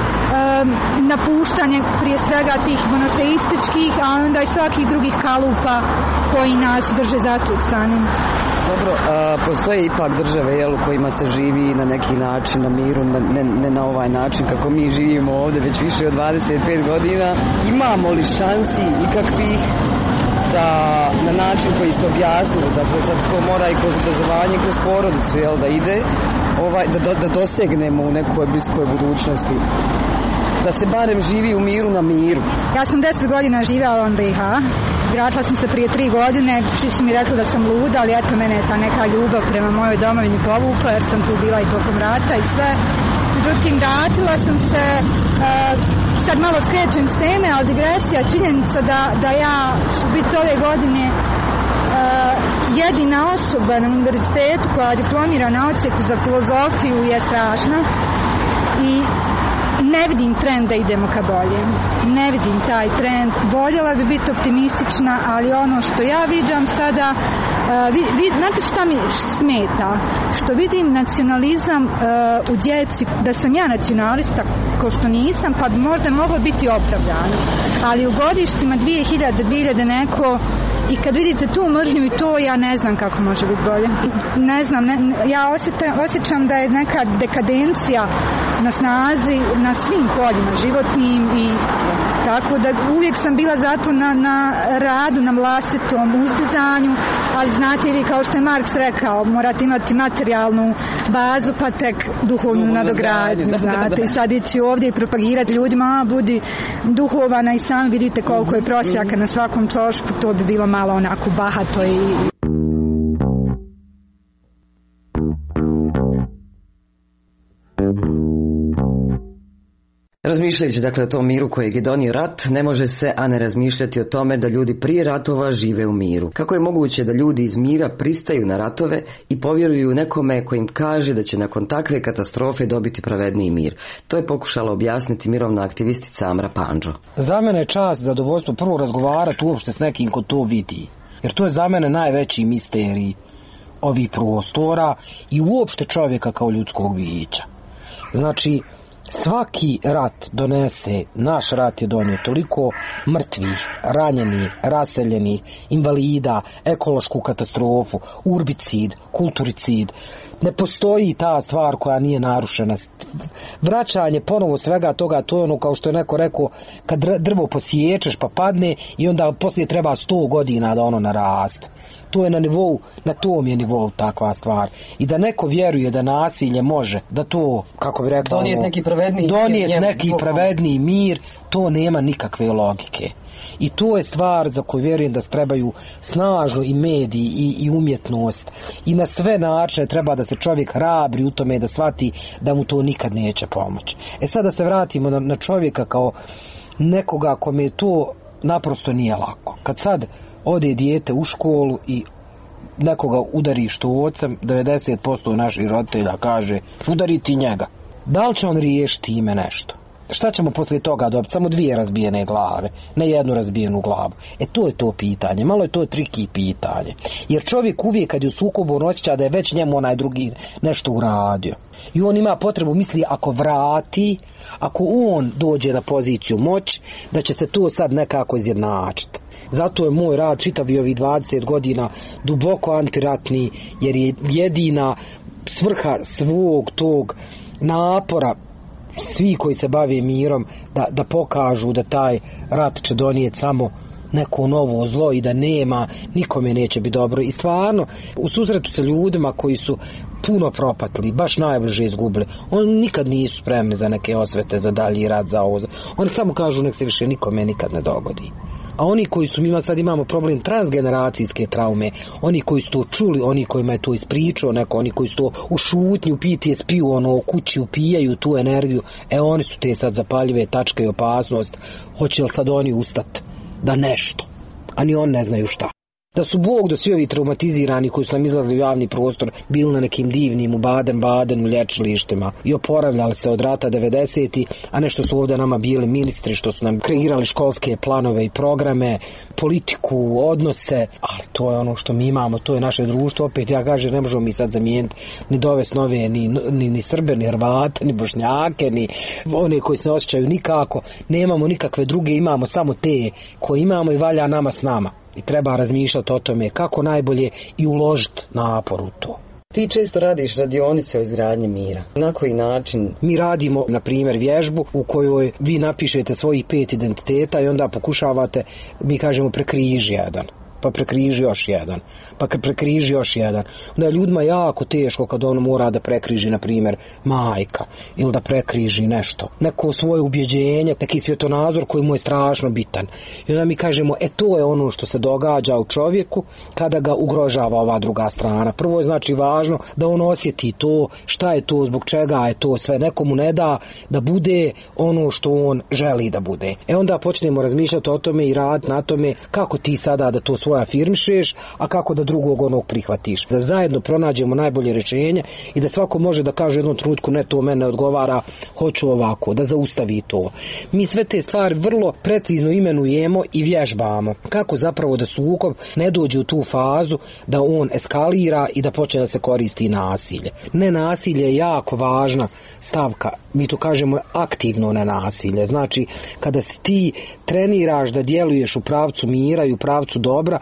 napuštanje prije svega tih monoteističkih, a onda i svakih drugih kalupa koji nas drže zatucanim. Dobro, a, postoje ipak države jel, u kojima se živi na neki način na miru, ne, ne na ovaj način kako mi živimo ovdje već više od dvadeset pet godina. Imamo li šansi ikakvih da na način koji ste objasnili, dakle sad to mora i kroz obrazovanje, kroz porodicu, jel, da ide, ovaj, da, da dosegnemo u nekoj bliskoj budućnosti, da se barem živi u miru na miru. Ja sam deset godina živjela u B i H, vratila sam se prije tri godine, svi su mi rekli da sam luda, ali eto mene je ta neka ljubav prema mojoj domovini povukla, jer sam tu bila i tokom rata i sve. Međutim, vratila sam se, uh, sad malo skrećem s teme, ali digresija, činjenica da, da ja ću biti ove godine uh, jedina osoba na univerzitetu koja diplomira na odsjeku za filozofiju je strašna i ne vidim trend da idemo ka bolje. Ne vidim taj trend. Voljela bi biti optimistična, ali ono što ja viđam sada, uh, vid, vid, znate šta mi smeta? Što vidim nacionalizam uh, u djeci, da sam ja nacionalista, ko što nisam, pa bi možda moglo biti opravdano. Ali u godištima dvije hiljade, dvije hiljade neko, i kad vidite tu mržnju i to, ja ne znam kako može biti bolje. Ne znam, ne, ja osjećam, osjećam da je neka dekadencija na snazi na svim poljima životnim i Tako da uvijek sam bila zato na, na radu, na vlastitom uzdizanju, ali znate vi, kao što je Marks rekao, morate imati materijalnu bazu pa tek duhovnu nadogradnju, znate, i sad ići ovdje i propagirati ljudima, a budi duhovana i sami vidite koliko je prosjaka na svakom čošku, to bi bilo malo onako bahato i... Razmišljajući dakle o tom miru kojeg je donio rat, ne može se, a ne razmišljati o tome da ljudi prije ratova žive u miru. Kako je moguće da ljudi iz mira pristaju na ratove i povjeruju nekome koji im kaže da će nakon takve katastrofe dobiti pravedniji mir? To je pokušala objasniti mirovna aktivistica Amra Pandžo. Za mene je čast, zadovoljstvo prvo razgovarati uopšte s nekim ko to vidi. Jer to je za mene najveći misterij ovih prostora i uopšte čovjeka kao ljudskog bića. Znači, svaki rat donese, naš rat je donio toliko mrtvih, ranjenih, raseljenih, invalida, ekološku katastrofu, urbicid, kulturicid. Ne postoji ta stvar koja nije narušena. Vraćanje ponovo svega toga, to je ono kao što je neko rekao, kad drvo posiječeš pa padne i onda poslije treba sto godina da ono naraste. To je na nivou, na tom je nivou takva stvar. I da neko vjeruje da nasilje može, da to, kako bi rekao, donijeti neki pravedniji, donijeti neki pravedniji mir, to nema nikakve logike. I to je stvar za koju vjerujem da trebaju snažno i mediji i, i umjetnost. I na sve načine treba da se čovjek hrabri u tome da shvati da mu to nikad neće pomoći. E sad da se vratimo na, na čovjeka kao nekoga kome to naprosto nije lako. Kad sad ode dijete u školu i nekoga udari štocem, devedeset posto naših roditelja kaže udari ti njega. Da li će on riješiti ime nešto? Šta ćemo poslije toga dobiti? Samo dvije razbijene glave, ne jednu razbijenu glavu. E to je to pitanje, malo je to triki pitanje. Jer čovjek uvijek kad je u sukobu on osjeća da je već njemu onaj drugi nešto uradio. I on ima potrebu, misli ako vrati, ako on dođe na poziciju moć, da će se to sad nekako izjednačiti. Zato je moj rad čitavi ovih dvadeset godina duboko antiratni, jer je jedina svrha svog tog napora svi koji se bave mirom da, da pokažu da taj rat će donijeti samo neko novo zlo i da nema, nikome neće biti dobro. I stvarno, u susretu sa ljudima koji su puno propatili, baš najbliže izgubili, oni nikad nisu spremni za neke osvete, za dalji rat, za ovo. Oni samo kažu nek se više nikome nikad ne dogodi. A oni koji su, mi sad imamo problem transgeneracijske traume, oni koji su to čuli, oni kojima je to ispričao neko, oni koji su to u šutnji, u P T S P-u, ono, u kući upijaju tu energiju, e oni su te sad zapaljive tačke i opasnost. Hoće li sad oni ustati da nešto, a ni on ne znaju šta. Da su Bog do svi ovi traumatizirani koji su nam izlazili u javni prostor bili na nekim divnim u Baden-Baden u lječilištima i oporavljali se od rata devedesetih, a ne što su ovdje nama bili ministri, što su nam kreirali školske planove i programe, politiku, odnose, ali to je ono što mi imamo, to je naše društvo. Opet ja kažem, ne možemo mi sad zamijeniti ni dovesti nove, ni, ni, ni Srbe, ni Hrvate, ni Bošnjake, ni one koji se ne osjećaju nikako. Nemamo nikakve druge, imamo samo te koje imamo i valja nama s nama. I treba razmišljati o tome kako najbolje i uložiti napor u to. Ti često radiš radionice o izgradnji mira. Na koji način? Mi radimo, na primjer, vježbu u kojoj vi napišete svojih pet identiteta i onda pokušavate, mi kažemo, prekriži jedan. Pa prekriži još jedan, pa prekriži još jedan. Onda je ljudima jako teško kad ono mora da prekriži, na primjer, majka, ili da prekriži nešto, neko svoje ubjeđenje, neki svjetonazor koji mu je strašno bitan. I onda mi kažemo, e to je ono što se događa u čovjeku kada ga ugrožava ova druga strana. Prvo je znači važno da on osjeti to, šta je to, zbog čega je to sve, nekomu ne da da bude ono što on želi da bude. E onda počnemo razmišljati o tome i raditi na tome kako ti sada da to svoje afirmišeš, a kako da drugog onog prihvatiš. Da zajedno pronađemo najbolje rješenje i da svako može da kaže u jednom trenutku ne, to mene odgovara, hoću ovako, da zaustavi to. Mi sve te stvari vrlo precizno imenujemo i vježbamo. Kako zapravo da sukob ne dođe u tu fazu da on eskalira i da počne da se koristi nasilje. Nenasilje je jako važna stavka. Mi to kažemo aktivno nenasilje. Znači, kada ti treniraš da djeluješ u pravcu mira i u pravcu dobra,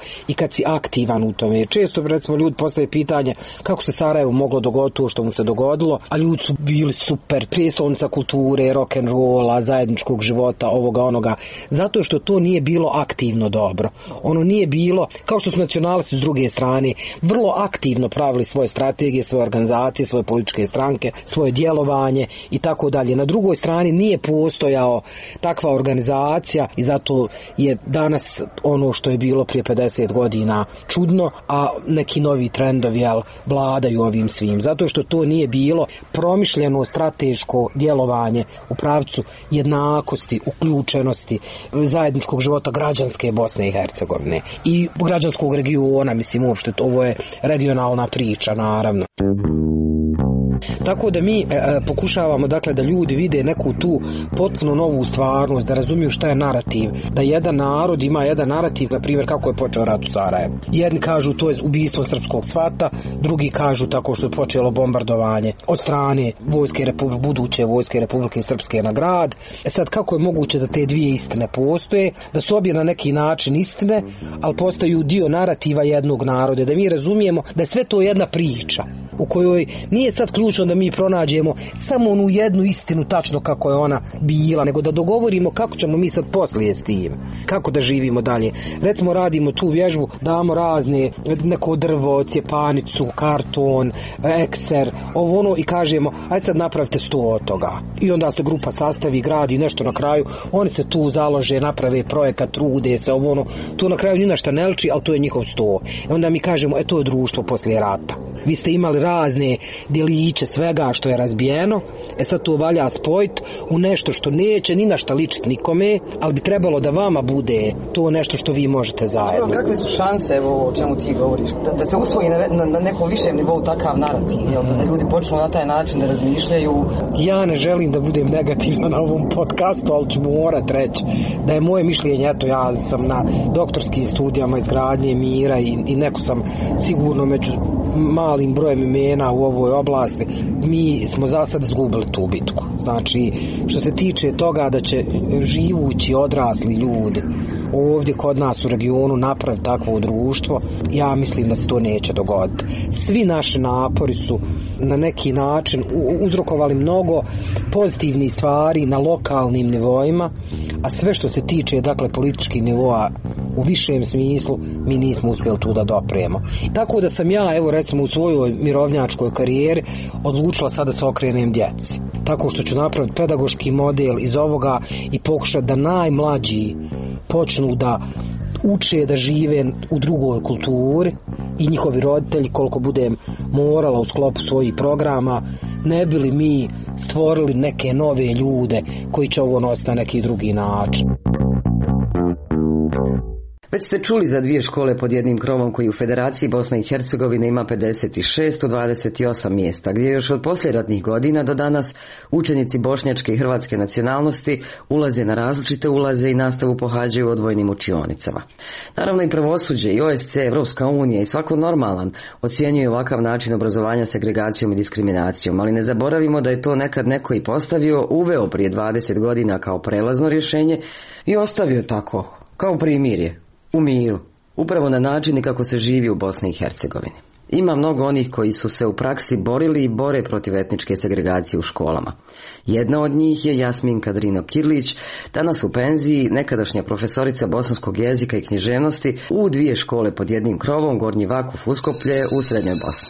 i kad si aktivan u tome. Često recimo ljudi postave pitanje kako se Sarajevo moglo dogoditi to što mu se dogodilo, a ljudi su bili super, prijestolnica kulture, rock'n'rolla, zajedničkog života, ovoga onoga, zato što to nije bilo aktivno dobro. Ono nije bilo, kao što su nacionalisti s druge strane, vrlo aktivno pravili svoje strategije, svoje organizacije, svoje političke stranke, svoje djelovanje i tako dalje. Na drugoj strani nije postojao takva organizacija i zato je danas ono što je bilo prije pedeset godina čudno, a neki novi trendovi jel, vladaju ovim svim. Zato što to nije bilo promišljeno strateško djelovanje u pravcu jednakosti, uključenosti, zajedničkog života građanske Bosne i Hercegovine i građanskog regiona, mislim uopšte ovo je regionalna priča naravno. Tako da mi e, pokušavamo dakle da ljudi vide neku tu potpuno novu stvarnost, da razumiju šta je narativ, da jedan narod ima jedan narativ, na primjer kako je počeo rat u Sarajevu. Jedni kažu to je ubijstvo srpskog svata, drugi kažu tako što je počelo bombardovanje od strane vojske Republike, buduće vojske Republike Srpske na grad. E sad kako je moguće da te dvije istine postoje, da su obje na neki način istine, ali postaju dio narativa jednog naroda, da mi razumijemo da je sve to jedna priča u kojoj nije sad ključno da mi pronađemo samo onu jednu istinu tačno kako je ona bila, nego da dogovorimo kako ćemo mi sad poslije s tim, kako da živimo dalje. Recimo radimo tu vježbu, damo razne, neko drvo, cjepanicu, karton, ekser, ovo ono i kažemo ajde sad napravite sto od toga. I onda se grupa sastavi, gradi nešto na kraju, oni se tu založe, naprave projekat, trude se, ovo ono, tu na kraju ni na šta ne liči, ali to je njihov sto. I onda mi kažemo, e to je društvo poslije rata. Vi ste imali razne djeliće svega što je razbijeno, e sad to valja spojiti u nešto što neće ni na šta ličiti nikome, ali bi trebalo da vama bude to nešto što vi možete zajedno. Dobro, kakve su šanse, evo o čemu ti govoriš, da, da se usvoji na, na, na nekom višem nivou takav narativ, jel, da ljudi počnu na taj način da razmišljaju? Ja ne želim da budem negativan na ovom podcastu, ali ću morat reći da je moje mišljenje, eto ja sam na doktorskim studijama izgradnje mira i, i neko sam sigurno među malim brojem imena u ovoj oblasti, mi smo za sad izgubili tu bitku. Znači, što se tiče toga da će živući odrasli ljudi ovdje kod nas u regionu napraviti takvo društvo, ja mislim da se to neće dogoditi. Svi naši napori su na neki način uzrokovali mnogo pozitivnih stvari na lokalnim nivoima, a sve što se tiče dakle političkih nivoa u višem smislu mi nismo uspjeli tu da dopremo. Tako da sam ja, evo recimo u svojoj mirovnjačkoj karijeri odlučila sada da se okrenem djeci. Tako što ću napraviti pedagoški model iz ovoga i pokušati da najmlađi počnu da uče da žive u drugoj kulturi i njihovi roditelji koliko budem morala u sklopu svojih programa, ne bi li mi stvorili neke nove ljude koji će ovo nositi na neki drugi način. Već ste čuli za dvije škole pod jednim krovom koji u Federaciji Bosne i Hercegovine ima pedeset šest od dvadeset osam mjesta, gdje još od poslijeratnih godina do danas učenici bošnjačke i hrvatske nacionalnosti ulaze na različite ulaze i nastavu pohađaju u odvojnim učionicama. Naravno i pravosuđe i O S C, Evropska unija i svako normalan ocjenjuje ovakav način obrazovanja segregacijom i diskriminacijom, ali ne zaboravimo da je to nekad neko i postavio, uveo prije dvadeset godina kao prelazno rješenje i ostavio tako, kao primirje. U miru, upravo na način kako se živi u Bosni i Hercegovini. Ima mnogo onih koji su se u praksi borili i bore protiv etničke segregacije u školama. Jedna od njih je Jasminka Drino-Kirlić, danas u penziji, nekadašnja profesorica bosanskog jezika i književnosti u dvije škole pod jednim krovom, Gornji Vakuf Uskoplje u Srednjoj Bosni.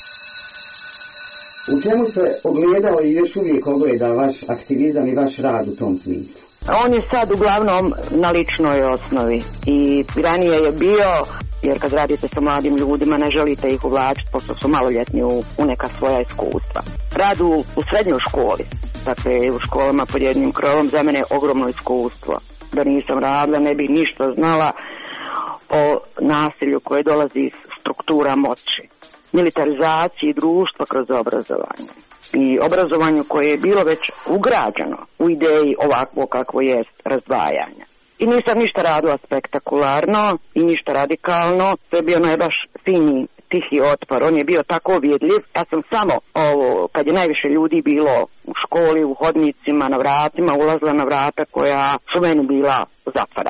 U čemu se ogledao i još uvijek ogleda vaš aktivizam i vaš rad u tom smislu? On je sad uglavnom na ličnoj osnovi i ranije je bio, jer kad radite sa mladim ljudima ne želite ih uvlačiti pošto su maloljetni u, u neka svoja iskustva. Rad u, u srednjoj školi, dakle u školama pod jednim krovom, za mene je ogromno iskustvo. Da nisam radila ne bih ništa znala o nasilju koje dolazi iz struktura moći, militarizaciji društva kroz obrazovanje. I obrazovanju koje je bilo već ugrađeno u ideji ovakvo kakvo jest razdvajanja. I nisam ništa radila spektakularno i ništa radikalno, to je bio najbaš fini, tihi otpor, on je bio tako vidljiv. Ja sam samo, ovo, kad je najviše ljudi bilo u školi, u hodnicima, na vratima, ulazila na vrata koja su meni bila zatvarana.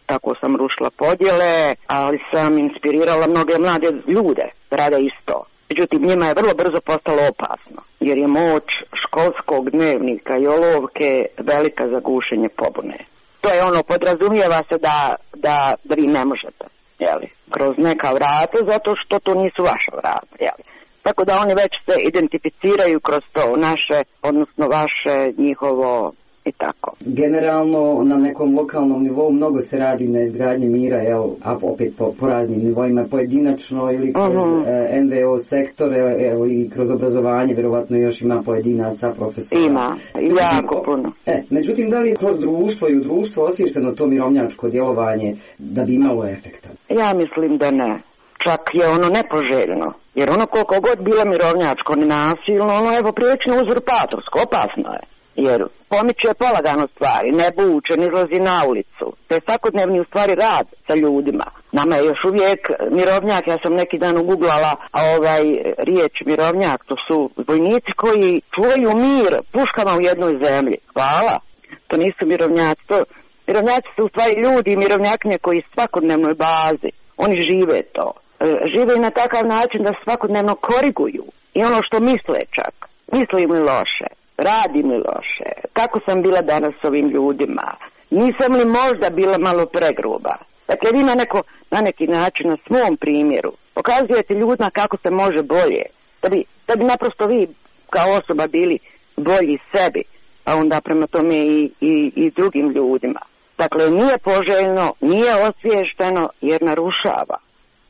tako sam rušila podjele, ali sam inspirirala mnoge mlade ljude da rade isto. Međutim, njima je vrlo brzo postalo opasno, jer je moć školskog dnevnika i olovke velika za gušenje pobune. To je ono, podrazumijeva se da, da, da vi ne možete, jeli, kroz neka vrata, zato što to nisu vaša vrata, jeli. Tako da oni već se identificiraju kroz to naše, odnosno vaše, njihovo i tako. Generalno na nekom lokalnom nivou mnogo se radi na izgradnji mira, jel, a opet po, po raznim nivoima, pojedinačno ili kroz uh-huh. e, en ve o sektore, evo, i kroz obrazovanje, vjerovatno još ima pojedinaca, profesora. Ima, jako puno. E, međutim, da li kroz društvo i u društvo osvješteno to mirovnjačko djelovanje da bi imalo efekta? Ja mislim da ne. Čak je ono nepoželjno. Jer ono koliko god bilo mirovnjačko nenasilno, ono je poprilično uzurpatorsko, opasno je. Jer pomiče polagano stvari, ne buče, ne izlazi na ulicu. To je svakodnevni u stvari rad sa ljudima. Nama je još uvijek mirovnjak, ja sam neki dan uguglala, a ovaj riječ mirovnjak, to su vojnici koji čuvaju mir puškama u jednoj zemlji. Hvala. To nisu mirovnjaci. To, mirovnjaci su u stvari ljudi i mirovnjaknje koji svakodnevnoj bazi. Oni žive to. Žive i na takav način da svakodnevno koriguju. I ono što misle čak. Misli mi loše. Radi mi loše. Kako sam bila danas s ovim ljudima? Nisam li možda bila malo pregruba? Dakle, vi na, neko, na neki način, na svom primjeru, pokazujete ljudima kako se može bolje. Da bi, da bi naprosto vi kao osoba bili bolji sebi, a onda prema tome i, i, i drugim ljudima. Dakle, nije poželjno, nije osviješteno jer narušava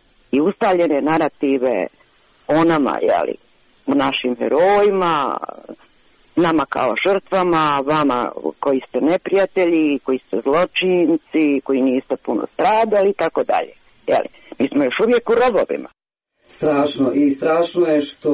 i ustaljene narative o nama, jeli, o našim herojima, nama kao žrtvama, vama koji ste neprijatelji, koji ste zločinci, koji niste puno stradali i tako dalje. Jeli, mi smo još uvijek u rovovima. Strašno i strašno je što,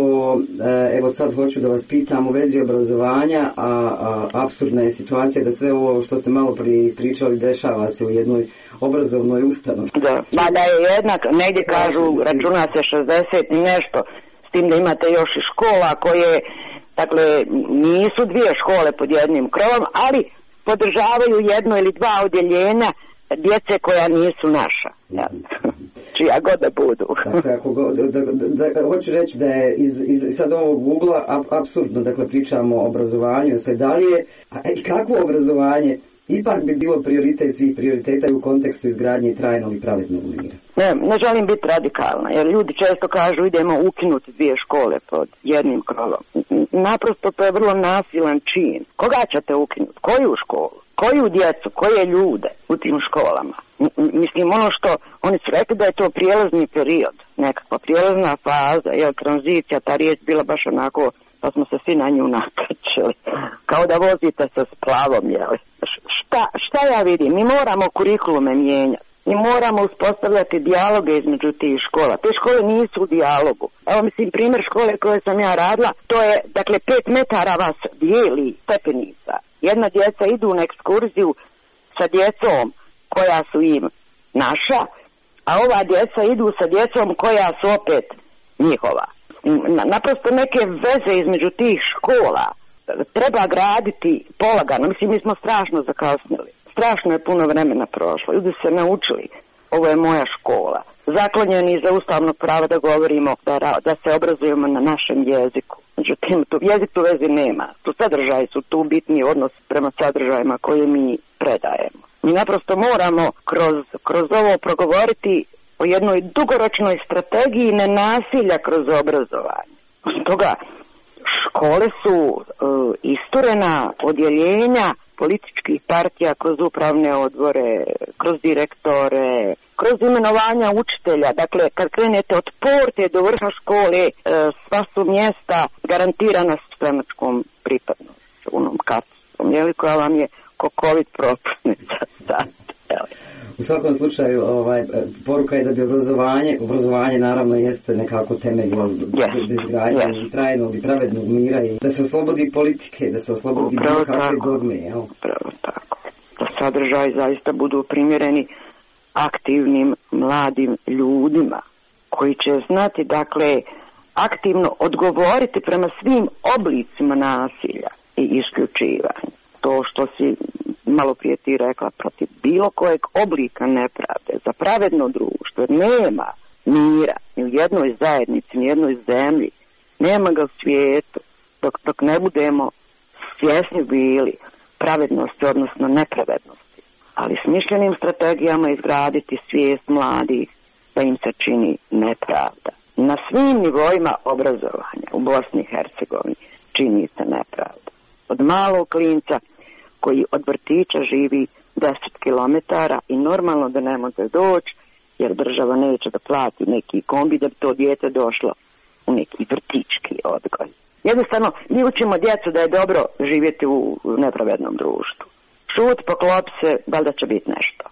evo sad hoću da vas pitam u vezi obrazovanja, a, a apsurdna je situacija da sve ovo što ste malo prije ispričali dešava se u jednoj obrazovnoj ustanovi. Da, mada je jednak, negdje kažu, računa se šezdeset i nešto, s tim da imate još i škola koje, dakle, nisu dvije škole pod jednim krovom, ali podržavaju jedno ili dva odjeljenja djece koja nisu naša. Ja. Čija god da budu. Dakle, ako go, da, da, da, hoću reći da je iz, iz sad ovog ugla ap, apsurdno, dakle, pričamo o obrazovanju, sve dalje, a i kakvo obrazovanje ipak bi bilo prioritet svih prioriteta u kontekstu izgradnje trajnog i pravednog mira. Ne, ne želim biti radikalna, jer ljudi često kažu idemo ukinuti dvije škole pod jednim krovom. Naprosto to je vrlo nasilan čin. Koga ćete ukinuti? Koju školu? Koju djecu? Koje ljude u tim školama? Mislim, ono što oni su rekli da je to prijelazni period, nekakva prijelazna faza, jer tranzicija, ta riječ bila baš onako, pa smo se svi na nju nakačili. Kao da vozite sa splavom, jeli. Šta, šta ja vidim? Mi moramo kurikulume mijenjati. Mi moramo uspostavljati dijaloge između tih škola. Te škole nisu u dijalogu. Evo, mislim, primjer škole koje sam ja radila, to je, dakle, pet metara vas dijeli stepenica. Jedna djeca idu na ekskurziju sa djecom koja su im naša, a ova djeca idu sa djecom koja su opet njihova. Naprosto neke veze između tih škola treba graditi polagano. Mislim, mi smo strašno zakasnili. Strašno je puno vremena prošlo. Ljudi se naučili. Ovo je moja škola. Zaklonjeni za ustavno pravo da govorimo da, da se obrazujemo na našem jeziku. Međutim, tu jezik tu vezi nema. Tu sadržaji su tu bitni odnos prema sadržajima koje mi predajemo. Mi naprosto moramo kroz, kroz ovo progovoriti o jednoj dugoročnoj strategiji nenasilja kroz obrazovanje. Osim toga, škole su uh, isturena odjeljenja političkih partija kroz upravne odbore, kroz direktore, kroz imenovanja učitelja. Dakle, kad krenete od porte do vrha škole, uh, sva su mjesta garantirana stranačkom pripadnošću, onom karticom, jeli, koja vam je ko covid propusnica. U svakom slučaju, ovaj, poruka je da bi obrazovanje, obrazovanje naravno jeste nekako temelj yes. izgradnje yes. trajnog i pravednog mira i da se oslobodi politike, da se oslobodi bilo kakve dogme. Jel? Upravo tako. Da sadržaj zaista budu primjereni aktivnim mladim ljudima koji će znati, dakle, aktivno odgovoriti prema svim oblicima nasilja i isključivanja. to što si malo prije ti rekla, protiv bilo kojeg oblika nepravde, za pravedno društvo. Nema mira ni u jednoj zajednici, ni u jednoj zemlji. Nema ga u svijetu dok, dok ne budemo svjesni bili pravednosti, odnosno nepravednosti. Ali smišljenim strategijama izgraditi svijest mladih da im se čini nepravda. Na svim nivoima obrazovanja u Bosni i Hercegovini čini se nepravda. Od malog klinca koji od vrtića živi deset kilometara i normalno da ne može doći jer država neće da plati neki kombi da bi to dijete došlo u neki vrtički odgoj. Jednostavno, mi učimo djecu da je dobro živjeti u nepravednom društvu. Šut, poklop se, valjda će biti nešto.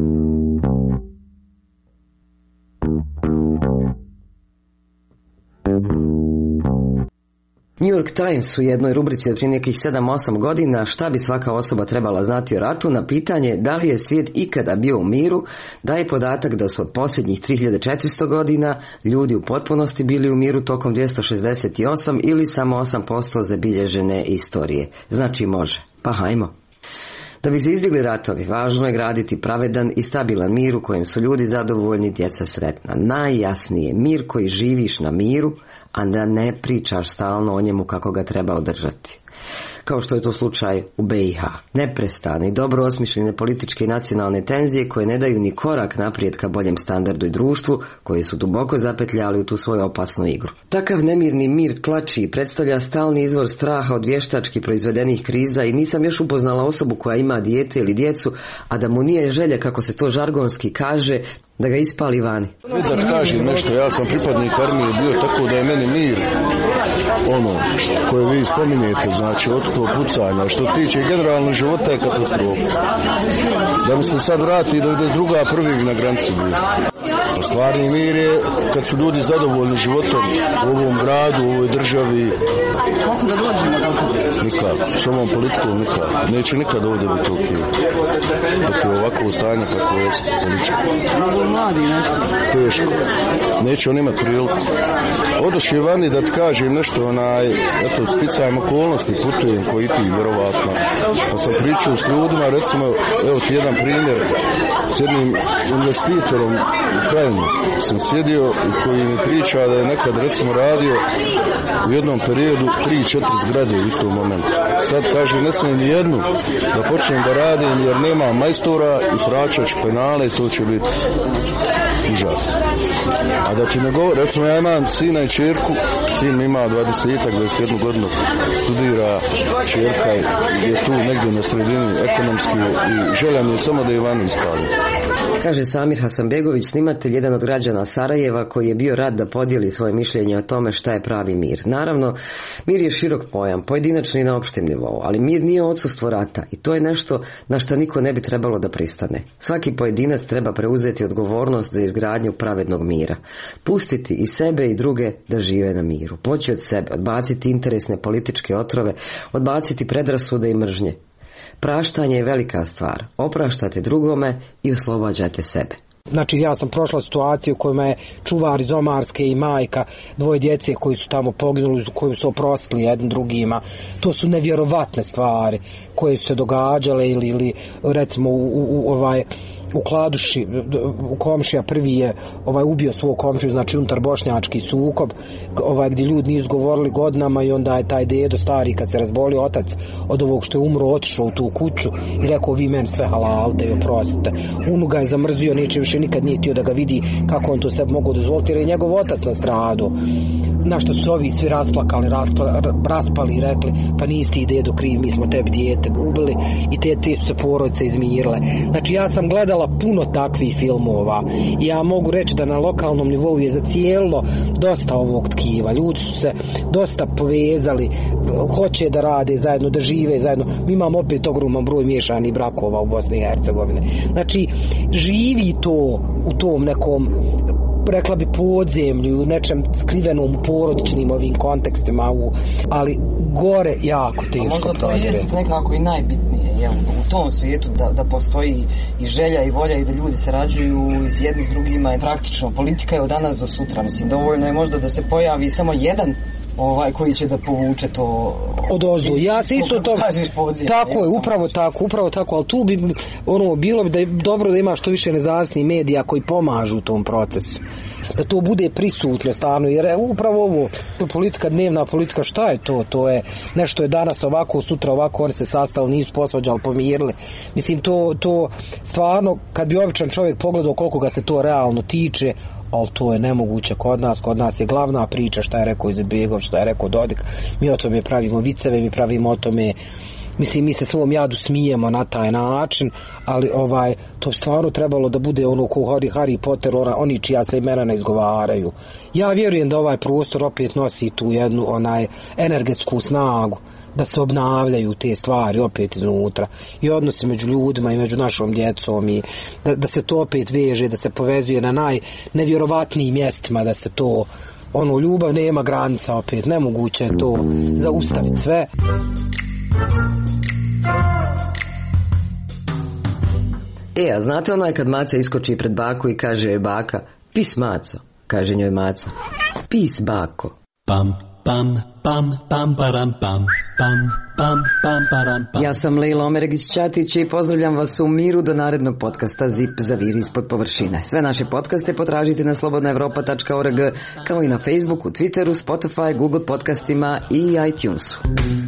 New York Times u jednoj rubrici od prije nekih sedam osam godina šta bi svaka osoba trebala znati o ratu na pitanje da li je svijet ikada bio u miru daje podatak da su od posljednjih tri hiljade četiristo godina ljudi u potpunosti bili u miru tokom dvjesto šezdeset osam ili samo osam posto zabilježene istorije. Znači može. Pa hajmo. Da bi se izbjegli ratovi, važno je graditi pravedan i stabilan mir u kojem su ljudi zadovoljni, djeca sretna. Najjasnije, mir koji živiš na miru, a da ne pričaš stalno o njemu kako ga treba održati. Kao što je to slučaj u B i H. Neprestane i dobro osmišljene političke i nacionalne tenzije koje ne daju ni korak naprijed ka boljem standardu i društvu, koji su duboko zapetljali u tu svoju opasnu igru. Takav nemirni mir tlači i predstavlja stalni izvor straha od vještački proizvedenih kriza i nisam još upoznala osobu koja ima dijete ili djecu, a da mu nije želja, kako se to žargonski kaže, da ga ispali vani. Da kažem nešto, ja sam pripadnik armije bio, tako da je meni mir ono koje vi spominjete, znači od sto pucanja, što tiče generalno života je katastrofa. Da mi se sad vrati da ide druga prvih na granici bio. Stvarni mir je kad su ljudi zadovoljni životom u ovom gradu, u ovoj državi. Kako da dođemo do toga? Nikad, s ovom politikom nikad. Neće nikad ovdje biti ok. Dok je ovako stanje kako je političko. Mladi nešto. Teško. Neće on imati priliku. Odošli vani da ti kažem nešto, onaj, eto, sticajem okolnosti, putujem koji ti, vjerovatno. Pa sam pričao s ljudima, recimo, evo ti jedan primjer, s jednim investitorom u Krajini sam sjedio i koji mi priča da je nekad, recimo, radio u jednom periodu tri četiri zgrade u istom momentu. Sad kaže, ne smijem ni jednu da počnem da radim jer nema majstora i praćač penale i to će biti užas. A da ti ne govori, recimo ja imam sina i čerku, sin ima dvadesetak, dvadeset jednu godinu, studira, čerka je tu negdje na sredini ekonomski i želja mi je samo da je vani ispali. Kaže Samir Hasanbegović, snimatelj, jedan od građana Sarajeva koji je bio rad da podijeli svoje mišljenje o tome šta je pravi mir. Naravno, mir je širok pojam, pojedinačni i na opštem nivou, ali mir nije odsustvo rata i to je nešto na što niko ne bi trebalo da pristane. Svaki pojedinac treba preuzeti odgovornost za izgradnju pravednog mira. Pustiti i sebe i druge da žive na miru. Poći od sebe, odbaciti interesne političke otrove, odbaciti predrasude i mržnje. Praštanje je velika stvar. Opraštate drugome i oslobađate sebe. Znači ja sam prošla situaciju u kojima je čuvar iz Omarske i majka dvoje djece koji su tamo poginuli, koji su oprostili jednim drugima. To su nevjerovatne stvari koje su se događale ili, ili recimo u, u, u ovaj u Kladuši, u komšija prvi je ovaj ubio svog komšiju, znači unutar bošnjački sukob, ovaj gdje ljudi nisu govorili godinama i onda je taj dedo stari kad se razbolio otac od ovog što je umro otišao u tu kuću i rekao vi meni sve halal da je oprostite. Unu ga je zamrzio, neće više nikad nije htio da ga vidi kako on to sebi mogu dozvoliti jer je njegov otac nastradao. Na što su ovi svi rasplakali, raspla, raspali i rekli pa nisi ti dedo kriv, mi smo tebi dijete ubili i te, te su se porodice izmirile. Znači ja sam gledala puno takvih filmova i ja mogu reći da na lokalnom nivou je zacijelo dosta ovog tkiva. Ljudi su se dosta povezali, hoće da rade zajedno, da žive zajedno. Mi imamo opet ogroman broj miješanih brakova u Bosni i Hercegovini. Znači živi to u tom nekom, rekla bi, podzemlju, u nečem skrivenom porodičnim ovim kontekstima, u, ali gore jako teško. Možda to je nekako i najbitnije, jel, u tom svijetu da, da postoji i želja i volja i da ljudi sarađuju s jedni s drugima i praktično politika je od danas do sutra. Mislim, dovoljno je možda da se pojavi samo jedan ovaj koji će da povuče to od ozdu. Ja se isto to tako je, upravo tako, upravo tako, ali tu bi ono bilo bi da je dobro da ima što više nezavisnih medija koji pomažu u tom procesu. Da to bude prisutno stalno, jer je upravo ovo politika, dnevna politika, šta je to? To je nešto je danas ovako, sutra ovako, oni se sastali, nisu posvađali, pomirili. Mislim, to, to stvarno, kad bi običan čovjek pogledao koliko ga se to realno tiče, ali to je nemoguće kod nas, kod nas je glavna priča šta je rekao Izetbegović, šta je rekao Dodik, mi o tome pravimo viceve, mi pravimo o tome, mislim, mi se svom jadu smijemo na taj način, ali ovaj, to stvarno trebalo da bude ono ko Harry, Harry Potter, ona, oni čija se imena ne izgovaraju. Ja vjerujem da ovaj prostor opet nosi tu jednu onaj energetsku snagu, da se obnavljaju te stvari opet iznutra i odnosi među ljudima i među našom djecom i da, da se to opet veže, da se povezuje na najnevjerovatnijim mjestima, da se to, ono, ljubav nema granica opet, nemoguće je to zaustaviti sve. E, a znate onaj kad Maca iskoči pred baku i kaže joj baka, pis Maco, kaže njoj Maca, pis bako. Pam, pam, pam, pam, param, pam, pam, pam, pam, param, pam. Ja sam Lejla Omeregić-Ćatić i pozdravljam vas u miru do narednog podcasta Zip zaviri ispod površine. Sve naše podcaste potražite na slobodna evropa tačka org, kao i na Facebooku, Twitteru, Spotify, Google podcastima i iTunesu.